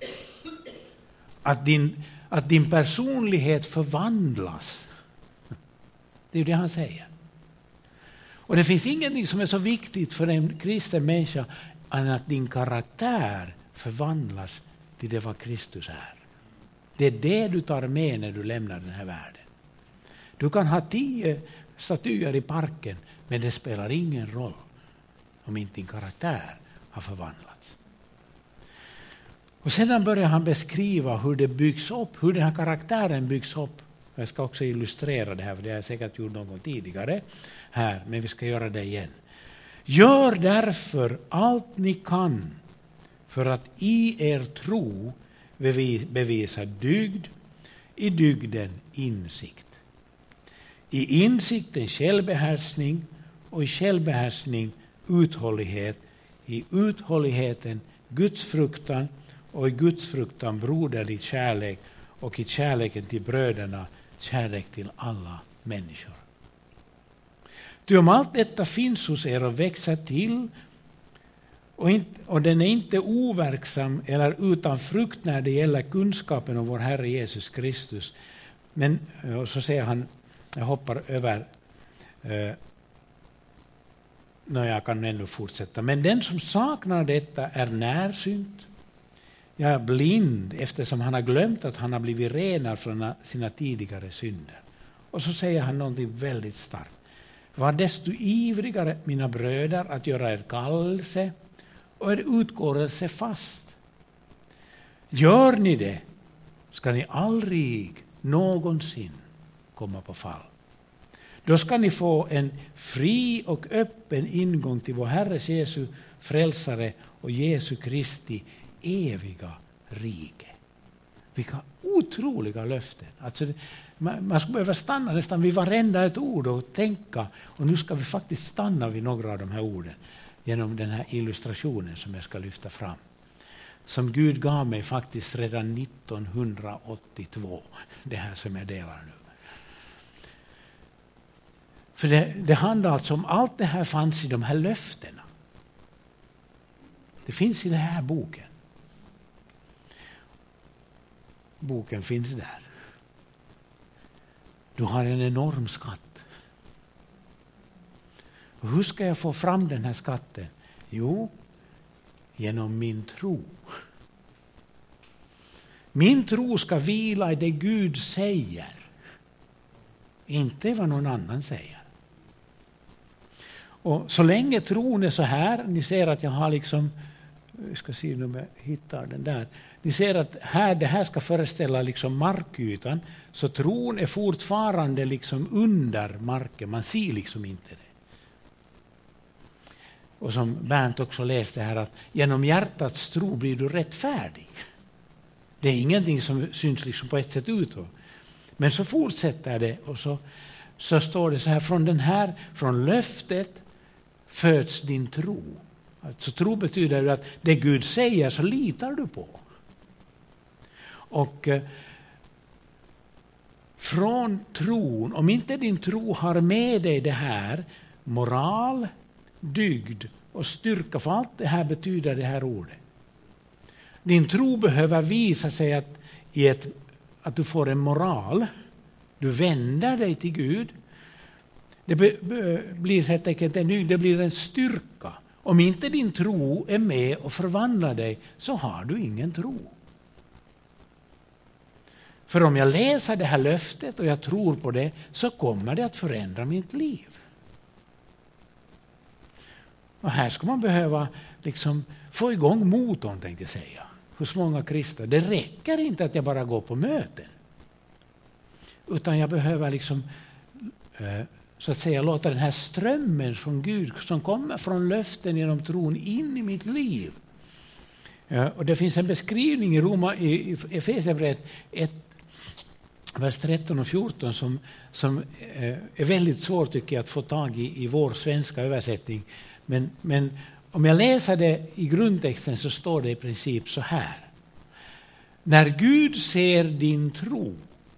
Att din, att din personlighet förvandlas. Det är ju det han säger. Och det finns ingenting som är så viktigt för en kristen människa än att din karaktär förvandlas till det vad Kristus är. Det är det du tar med när du lämnar den här världen. Du kan ha tio statyer i parken, men det spelar ingen roll om inte din karaktär har förvandlats. Och sedan börjar han beskriva hur det byggs upp, hur den här karaktären byggs upp. Jag ska också illustrera det här, för det har jag säkert gjort någon gång tidigare här, men vi ska göra det igen. Gör därför allt ni kan för att i er tro bevisa dygd, i dygden insikt. I insikten självbehärskning och i självbehärskning uthållighet, i uthålligheten Guds fruktan och i Guds fruktan broderlig kärlek och i kärleken till bröderna kärlek till alla människor. Ty om allt detta finns hos er och växer till och, inte, och den är inte overksam eller utan frukt när det gäller kunskapen om vår Herre Jesus Kristus. Men och så säger han, jag hoppar över, eh, när jag kan ännu fortsätta. Men den som saknar detta är närsynt. Jag är blind eftersom han har glömt att han har blivit renad från sina tidigare synder. Och så säger han någonting väldigt starkt. Var desto ivrigare, mina bröder, att göra er kallelse och er utgåelse fast. Gör ni det, ska ni aldrig någonsin komma på fall. Då ska ni få en fri och öppen ingång till vår Herre Jesu frälsare och Jesu Kristi eviga rike. Vilka otroliga löften. Alltså det, man, man ska behöva stanna nästan vid varenda ett ord och tänka. Och nu ska vi faktiskt stanna vid några av de här orden genom den här illustrationen som jag ska lyfta fram. Som Gud gav mig faktiskt redan nittonhundraåttiotvå. Det här som jag delar nu. För det, det handlar alltså om allt det här fanns i de här löftena. Det finns i den här boken. Boken finns där. Du har en enorm skatt. Och hur ska jag få fram den här skatten? Jo, genom min tro. Min tro ska vila i det Gud säger. Inte vad någon annan säger. Och så länge tron är så här, ni ser att jag har liksom, jag ska se om jag hittar den där. Ni ser att här, det här ska föreställa liksom markytan, så tron är fortfarande liksom under marken, man ser liksom inte det. Och som Bernt också läste här, att genom hjärtats tro blir du rättfärdig. Det är ingenting som syns liksom på ett sätt utåt. Men så fortsätter det och så, så står det så här, från den här, från löftet föds din tro. Alltså tro betyder att det Gud säger så litar du på. Och eh, från tron, om inte din tro har med dig det här, moral, dygd och styrka, för allt det här betyder det här ordet. Din tro behöver visa sig att, i ett, att du får en moral, du vänder dig till Gud. Det be, be, blir helt enkelt en dygd, det blir en styrka. Om inte din tro är med och förvandlar dig, så har du ingen tro. För om jag läser det här löftet och jag tror på det, så kommer det att förändra mitt liv. Och här ska man behöva liksom få igång motorn, tänkte jag säga, hos många kristna. Det räcker inte att jag bara går på möten. Utan jag behöver liksom, eh, så att säga, låta den här strömmen från Gud som kommer från löften genom tron in i mitt liv. Ja, och det finns en beskrivning i Roma, i Efesierbrevet ett, vers tretton och fjorton som, som eh, är väldigt svår, tycker jag, att få tag i i vår svenska översättning. Men, men om jag läser det i grundtexten så står det i princip så här. När Gud ser din tro,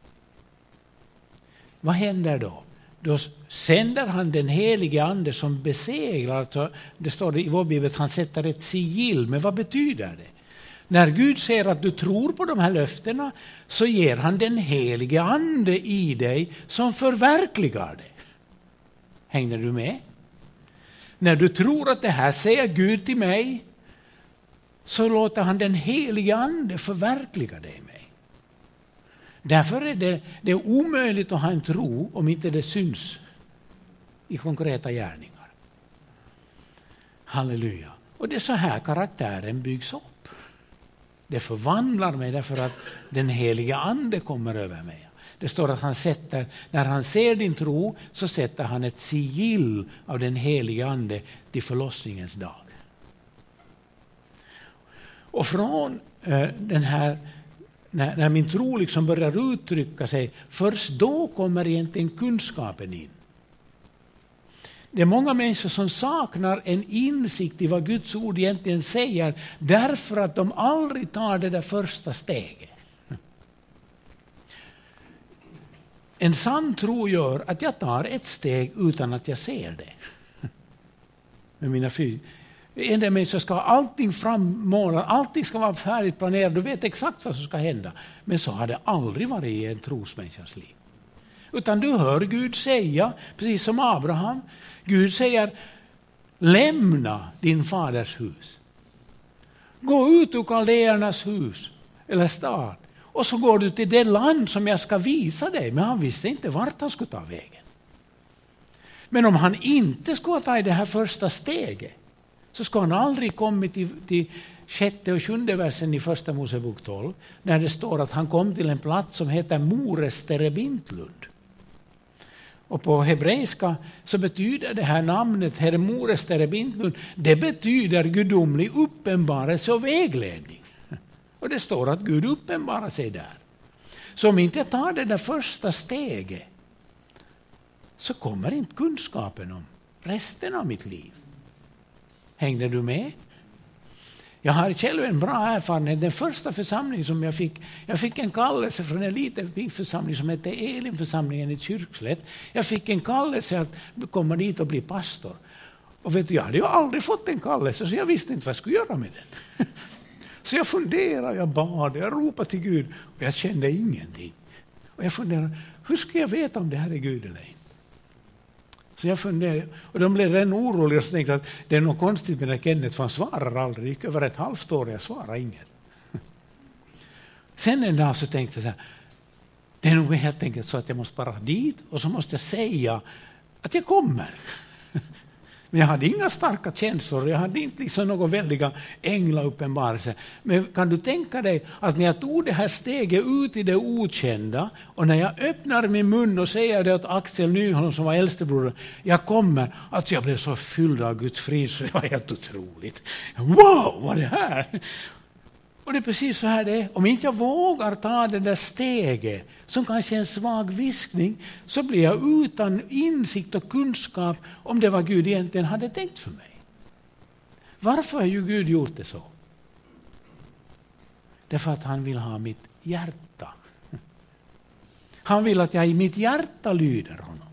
vad händer då? Då sänder han den helige ande som besegrar. Alltså, det står det i vår bibel att han sätter ett sigill. Men vad betyder det? När Gud ser att du tror på de här löftena så ger han den helige ande i dig som förverkligar det. Hänger du med? När du tror att det här säger Gud till mig så låter han den helige ande förverkliga det i mig. Därför är det, det är omöjligt att ha en tro om inte det syns i konkreta gärningar. Halleluja. Och det är så här karaktären byggs upp. Det förvandlar mig därför att den heliga ande kommer över mig. Det står att han sätter, när han ser din tro så sätter han ett sigill av den heliga ande till förlossningens dag. Och från eh, den här, när, när min tro liksom börjar uttrycka sig, först då kommer egentligen kunskapen in. Det är många människor som saknar en insikt i vad Guds ord egentligen säger därför att de aldrig tar det där första steget. En sann tro gör att jag tar ett steg utan att jag ser det. Med mina fyr. En del människor ska ha allting frammålat, allting ska vara färdigt planerat, du vet exakt vad som ska hända. Men så har det aldrig varit i en trosmänniskans liv. Utan du hör Gud säga, precis som Abraham, Gud säger, lämna din faders hus. Gå ut ur kaldeernas hus eller stad. Och så går du till det land som jag ska visa dig. Men han visste inte vart han skulle ta vägen. Men om han inte skulle ta i det här första steget så ska han aldrig kommit till, till sjätte och sjunde versen i första Mosebok tolv. När det står att han kom till en plats som heter Mores Terebintlund. Och på hebreiska så betyder det här namnet Herre Mores Terebintlund, det betyder gudomlig uppenbarelse och vägledning. Och det står att Gud uppenbarar sig där. Så om inte jag tar det där första steget så kommer inte kunskapen om resten av mitt liv. Hängde du med? Jag har själv en bra erfarenhet. Den första församlingen som jag fick, jag fick en kallelse från en liten församling som hette Elimförsamlingen i Kyrkslätt. Jag fick en kallelse att komma dit och bli pastor. Och vet du, jag hade ju aldrig fått en kallelse så jag visste inte vad jag skulle göra med den. Så jag funderade, jag bad, jag ropade till Gud och jag kände ingenting. Och jag funderade, hur ska jag veta om det här är Gud eller inte? Så jag funderade, och de blev redan oroliga och tänkte att det är något konstigt med det Kenneth, för han svarar aldrig. Det gick över ett halvt år och jag svarar inget. Sen en dag så tänkte jag så här, det är nog helt enkelt så att jag måste bara dit och så måste jag säga att jag kommer. Men jag hade inga starka känslor, jag hade inte liksom några väldiga änglauppenbarelser. Men kan du tänka dig att när jag tog det här steget ut i det okända och när jag öppnar min mun och säger det åt Axel Nyholm som var äldstebror, jag kommer, att jag blev så fylld av Guds frid så det var helt otroligt. Wow, vad är det här? Och det är precis så här det är. Om inte jag vågar ta det där steget som kanske är en svag viskning så blir jag utan insikt och kunskap om det vad Gud egentligen hade tänkt för mig. Varför har ju Gud gjort det så? Därför att han vill ha mitt hjärta. Han vill att jag i mitt hjärta lyder honom.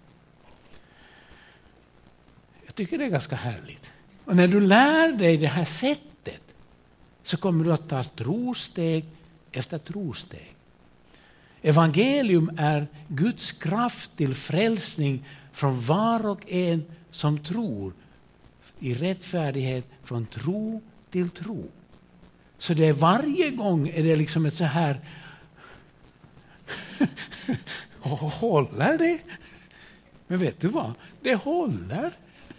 Jag tycker det är ganska härligt. Och när du lär dig det här sättet så kommer du att ta trosteg efter trosteg. Evangelium är Guds kraft till frälsning från var och en som tror i rättfärdighet från tro till tro. Så det är varje gång är det liksom ett så här håller det? Men vet du vad? Det håller.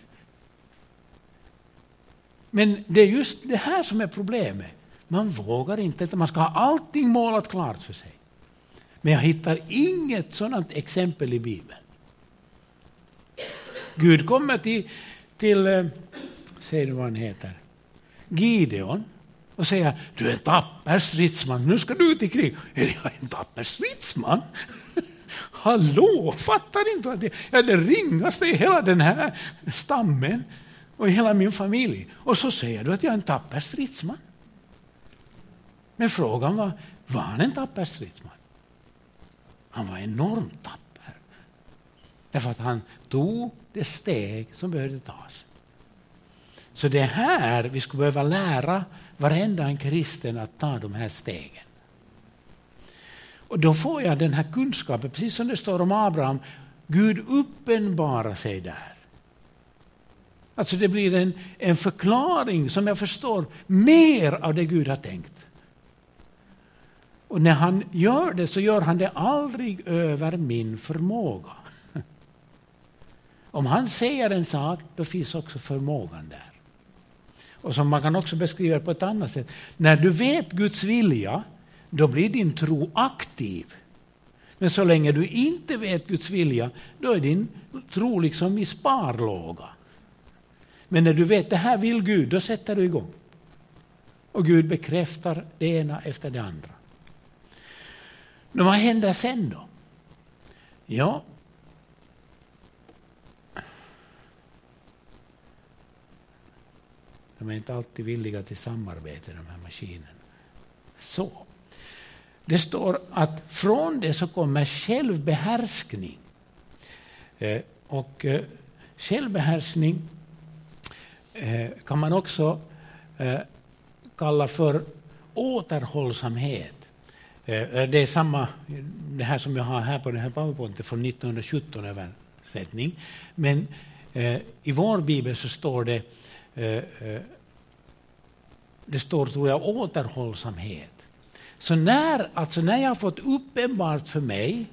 Men det är just det här som är problemet. Man vågar inte, man ska ha allting målat klart för sig. Men jag hittar inget sådant exempel i Bibeln. Gud kommer till, till säg du vad han heter, Gideon och säger, du är en tapper stridsman, nu ska du ut i krig. Är jag en tapper stridsman? Hallå, fattar inte att jag är det ringaste i hela den här stammen. och hela min familj. Och så säger du att jag är en tapper stridsman. Men frågan var, var han en tapper stridsman? Han var enormt tapper. Därför att han tog det steg som behövde tas. Så det är här vi skulle behöva lära varenda en kristen att ta de här stegen. Och då får jag den här kunskapen, precis som det står om Abraham. Gud uppenbarar sig där. Alltså det blir en, en förklaring som jag förstår mer av det Gud har tänkt. Och när han gör det så gör han det aldrig över min förmåga. Om han säger en sak, då finns också förmågan där. Och som man kan också beskriva på ett annat sätt. När du vet Guds vilja, då blir din tro aktiv. Men så länge du inte vet Guds vilja, då är din tro liksom i sparlåga. Men när du vet det här vill Gud, då sätter du igång. Och Gud bekräftar det ena efter det andra. Men vad händer sen då? Ja. De är inte alltid villiga till samarbete, de här maskinerna. Så. Det står att från det så kommer självbehärskning. Eh, och eh, självbehärskning eh, kan man också eh, kalla för återhållsamhet. Eh, det är samma, det här som jag har här på den här PowerPointen från nittonhundrasjutton översättning. Men eh, i vår bibel så står det eh, eh, det står tror jag återhållsamhet. Så när, alltså när jag har fått uppenbart för mig,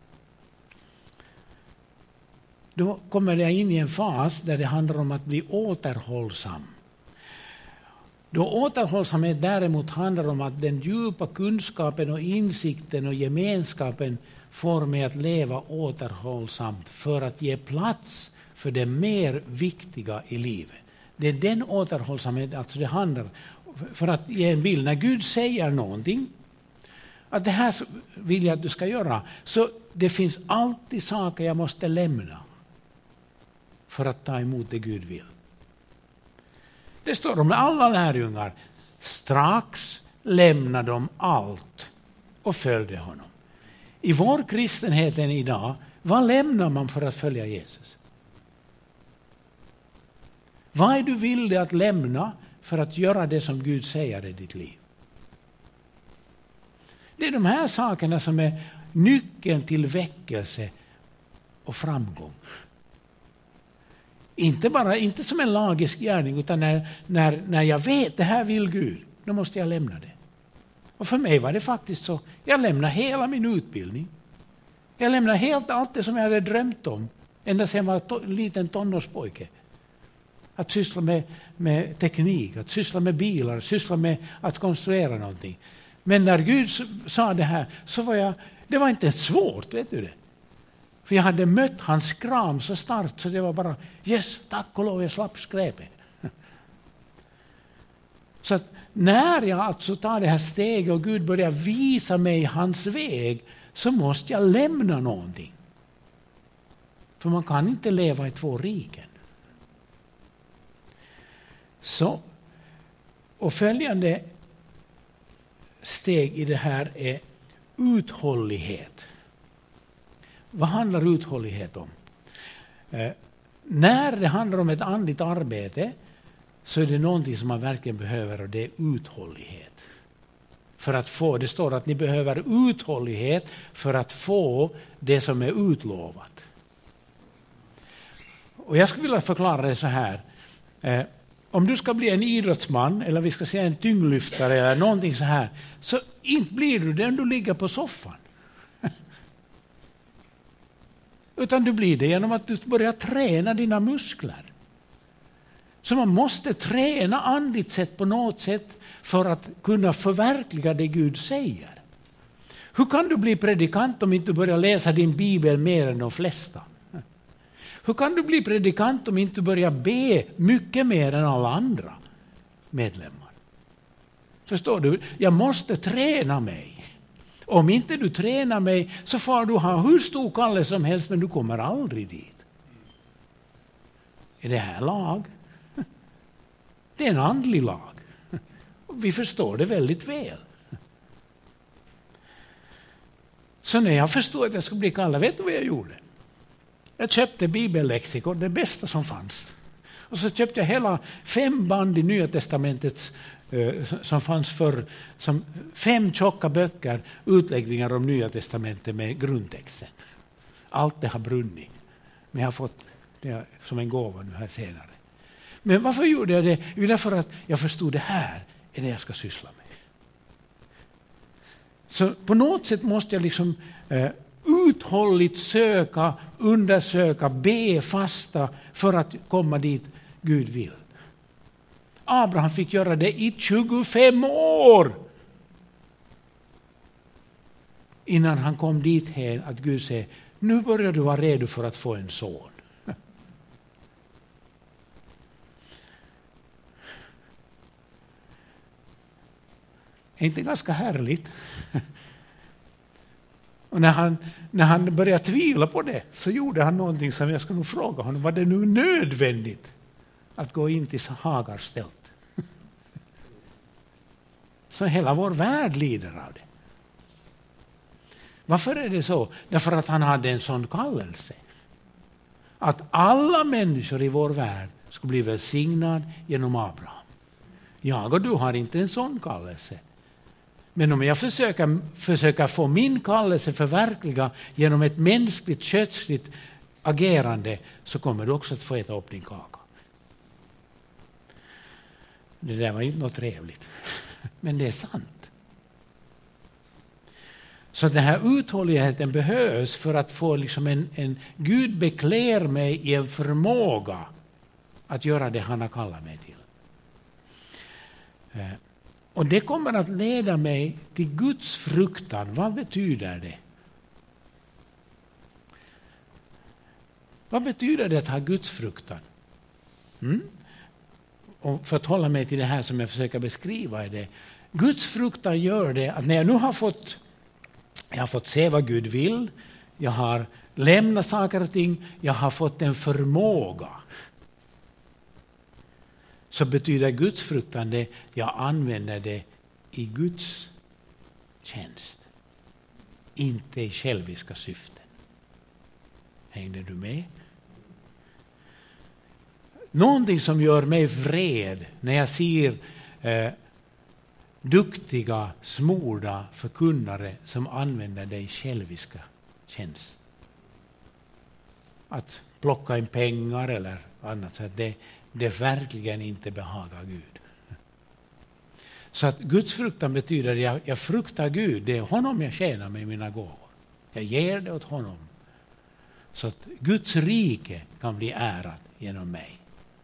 då kommer jag in i en fas där det handlar om att bli återhållsam. Då återhållsamhet däremot handlar om att den djupa kunskapen och insikten och gemenskapen får mig att leva återhållsamt för att ge plats för det mer viktiga i livet. Det är den återhållsamhet, alltså det handlar för att ge en bild. När Gud säger någonting, att det här vill jag att du ska göra, så det finns alltid saker jag måste lämna för att ta emot det Gud vill. Det står om alla lärjungar, strax lämnade de allt och följde honom. I vår kristenheten idag, vad lämnar man för att följa Jesus? Vad är du villig att lämna för att göra det som Gud säger i ditt liv? Det är de här sakerna som är nyckeln till väckelse och framgång. Inte bara inte som en lagisk gärning, utan när, när, när jag vet det här vill Gud, då måste jag lämna det. Och för mig var det faktiskt så. Jag lämnade hela min utbildning. Jag lämnade helt allt det som jag hade drömt om. Ända sedan jag var en liten tonårspojke. Att syssla med, med teknik, att syssla med bilar, att syssla med att konstruera någonting. Men när Gud sa det här så var jag, det var inte svårt, vet du det. För jag hade mött hans kram så starkt så det var bara, yes, tack och lov, jag slapp skräpet. Så att när jag alltså tar det här steget och Gud börjar visa mig hans väg, så måste jag lämna någonting. För man kan inte leva i två riken. Så, och följande steg i det här är uthållighet. Vad handlar uthållighet om? Eh, när det handlar om ett andligt arbete så är det någonting som man verkligen behöver, och det är uthållighet. För att få, det står att ni behöver uthållighet för att få det som är utlovat. Och jag skulle vilja förklara det så här. Eh, om du ska bli en idrottsman, eller vi ska säga en tyngdlyftare eller någonting så här, så inte blir du det om du ligger på soffan. Utan du blir det genom att du börjar träna dina muskler. Så man måste träna andligt sett på något sätt för att kunna förverkliga det Gud säger. Hur kan du bli predikant om inte du börjar läsa din bibel mer än de flesta? Hur kan du bli predikant om inte du börjar be mycket mer än alla andra medlemmar? Förstår du? Jag måste träna mig. Om inte du tränar mig så får du ha hur stor kalle som helst, men du kommer aldrig dit. Är det här lag? Det är en andlig lag. Vi förstår det väldigt väl. Så när jag förstod att jag skulle bli kallad, vet du vad jag gjorde? Jag köpte bibellexikon, det bästa som fanns. Och så köpte jag hela fem band i Nya testamentets eh, som fanns för som fem tjocka böcker, utläggningar om Nya testamentet med grundtexten. Allt det har brunnit. Men jag har fått det som en gåva nu här senare. Men varför gjorde jag det? Jo, därför att jag förstod det här är det jag ska syssla med. Så på något sätt måste jag liksom eh, uthålligt söka, undersöka, be, fasta för att komma dit Gud vill. Abraham fick göra det i tjugofem år innan han kom dit här att Gud säger, nu börjar du vara redo för att få en son. Är inte ganska härligt? Och när han, när han började tvivla på det så gjorde han någonting som jag skulle fråga honom. Var det nu nödvändigt att gå in till Hagars tält? Så hela vår värld lider av det. Varför är det så? Därför att han hade en sån kallelse. Att alla människor i vår värld skulle bli välsignade genom Abraham. Jag och du har inte en sån kallelse. Men om jag försöker, försöker få min kallelse förverkliga genom ett mänskligt, kötsligt agerande så kommer du också att få äta upp din kaka. Det där var inte något trevligt. Men det är sant. Så den här uthålligheten behövs för att få liksom en, en Gud beklär mig i en förmåga att göra det han har kallat mig till. Och det kommer att leda mig till Guds fruktan. Vad betyder det? Vad betyder det att ha Guds fruktan? Mm? Och för att hålla mig till det här som jag försöker beskriva är det. Guds fruktan gör det att när jag nu har fått, jag har fått se vad Gud vill, jag har lämnat saker och ting, jag har fått en förmåga. Så betyder Guds fruktan det, jag använder det i Guds tjänst. Inte i själviska syften. Hängde du med? Någonting som gör mig vred när jag ser eh, duktiga, smorda förkunnare som använder det i själviska tjänst. Att plocka in pengar eller annat, så att det det verkligen inte behagar Gud. Så att Guds fruktan betyder att jag, jag fruktar Gud. Det är honom jag tjänar med mina gåvor. Jag ger det åt honom. Så att Guds rike kan bli ärat genom mig.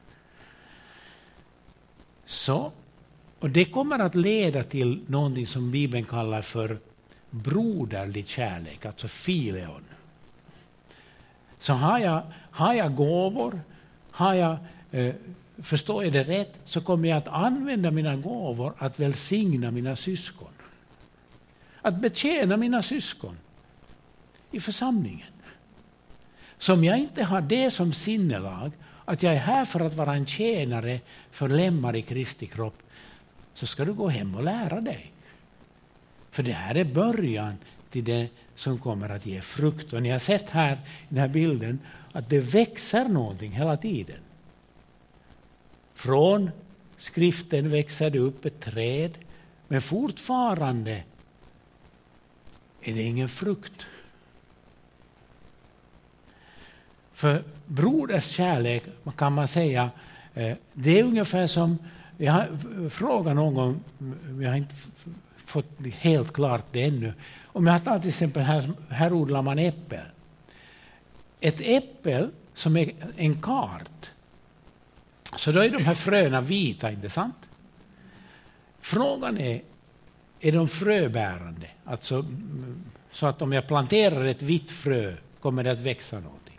Så, och det kommer att leda till någonting som Bibeln kallar för broderlig kärlek, alltså fileon. Så har jag, har jag gåvor, har jag Eh, förstår jag det rätt, så kommer jag att använda mina gåvor att välsigna mina syskon. Att betjäna mina syskon i församlingen. Så om jag inte har det som sinnelag, att jag är här för att vara en tjänare för lemmar i Kristi kropp, så ska du gå hem och lära dig. För det här är början till det som kommer att ge frukt. Och ni har sett här i den här bilden att det växer någonting hela tiden. Från skriften växer det upp ett träd, men fortfarande är det ingen frukt. För broders kärlek kan man säga, det är ungefär som, jag har frågat någon gång, jag har inte fått helt klart det ännu, om jag tar till exempel här, här odlar man äppel. Ett äppel som är en kart, så då är de här fröna vita, inte sant? Frågan är, är de fröbärande? Alltså, så att om jag planterar ett vitt frö kommer det att växa någonting.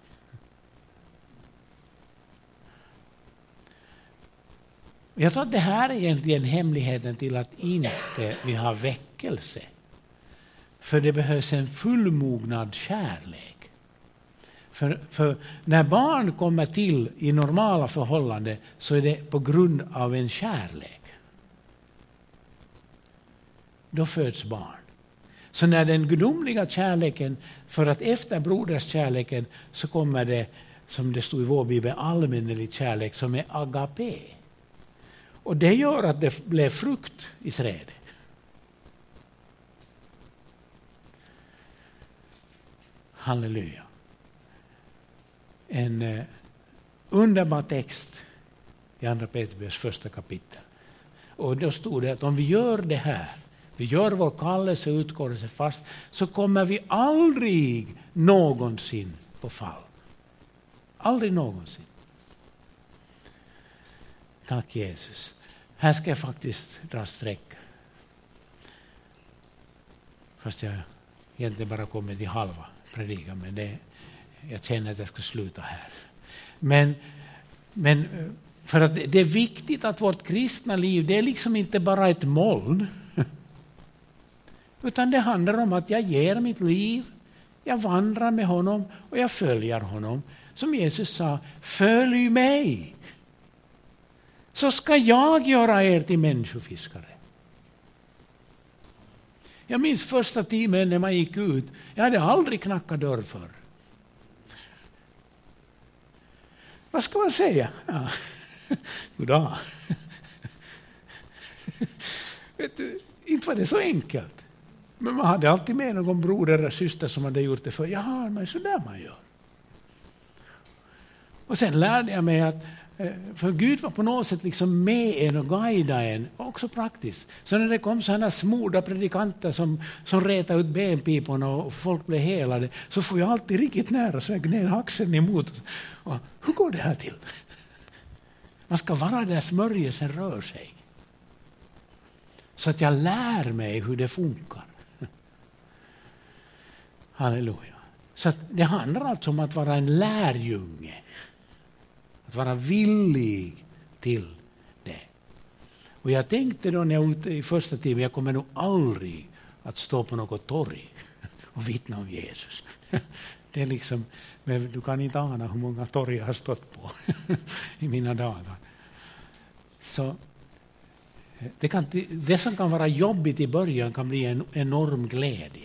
Jag tror att det här är egentligen hemligheten till att inte vi har väckelse. För det behövs en fullmognad kärlek. För, för när barn kommer till i normala förhållanden så är det på grund av en kärlek. Då föds barn. Så när den gudomliga kärleken, för att efter broderskärleken så kommer det, som det står i vår bibel, allmännelig kärlek som är agape. Och det gör att det blev frukt i trädet. Halleluja. En eh, underbar text i andra Petrus första kapitel. Och då stod det att om vi gör det här, vi gör vår kallelse och utkårelse fast, så kommer vi aldrig någonsin på fall. Aldrig någonsin. Tack Jesus. Här ska jag faktiskt dra streck. Fast jag egentligen bara kommer till halva predikan, men det, jag känner att jag ska sluta här. Men, men för att det är viktigt att vårt kristna liv, det är liksom inte bara ett moln. Utan det handlar om att jag ger mitt liv, jag vandrar med honom och jag följer honom. Som Jesus sa, följ mig. Så ska jag göra er till människofiskare. Jag minns första timmen när man gick ut. Jag hade aldrig knackat dörr för. Vad ska man säga? Ja. Goddag. Vet du, inte var det så enkelt. Men man hade alltid med någon broder eller syster som hade gjort det för. Jaha, men så där man gör. Och sen lärde jag mig att för Gud var på något sätt liksom med en och guida en, också praktiskt. Så när det kom sådana smorda predikanter som, som retade ut benpiporna och folk blev helade, så får jag alltid riktigt nära så jag gned axeln emot. Och, hur går det här till? Man ska vara där smörjelsen rör sig. Så att jag lär mig hur det funkar. Halleluja. Så att det handlar alltså om att vara en lärjunge. Att vara villig till det. Och jag tänkte då när jag var ute i första tiden, jag kommer nog aldrig att stå på något torg och vittna om Jesus. Det är liksom, men du kan inte ana hur många torg jag har stått på i mina dagar. Så det, kan, det som kan vara jobbigt i början kan bli en enorm glädje.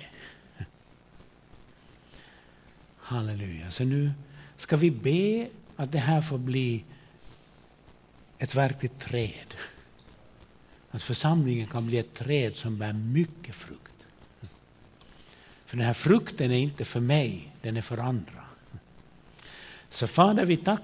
Halleluja. Så nu ska vi be att det här får bli ett verkligt träd. Att församlingen kan bli ett träd som bär mycket frukt. För den här frukten är inte för mig, den är för andra. Så Fader, vi tackar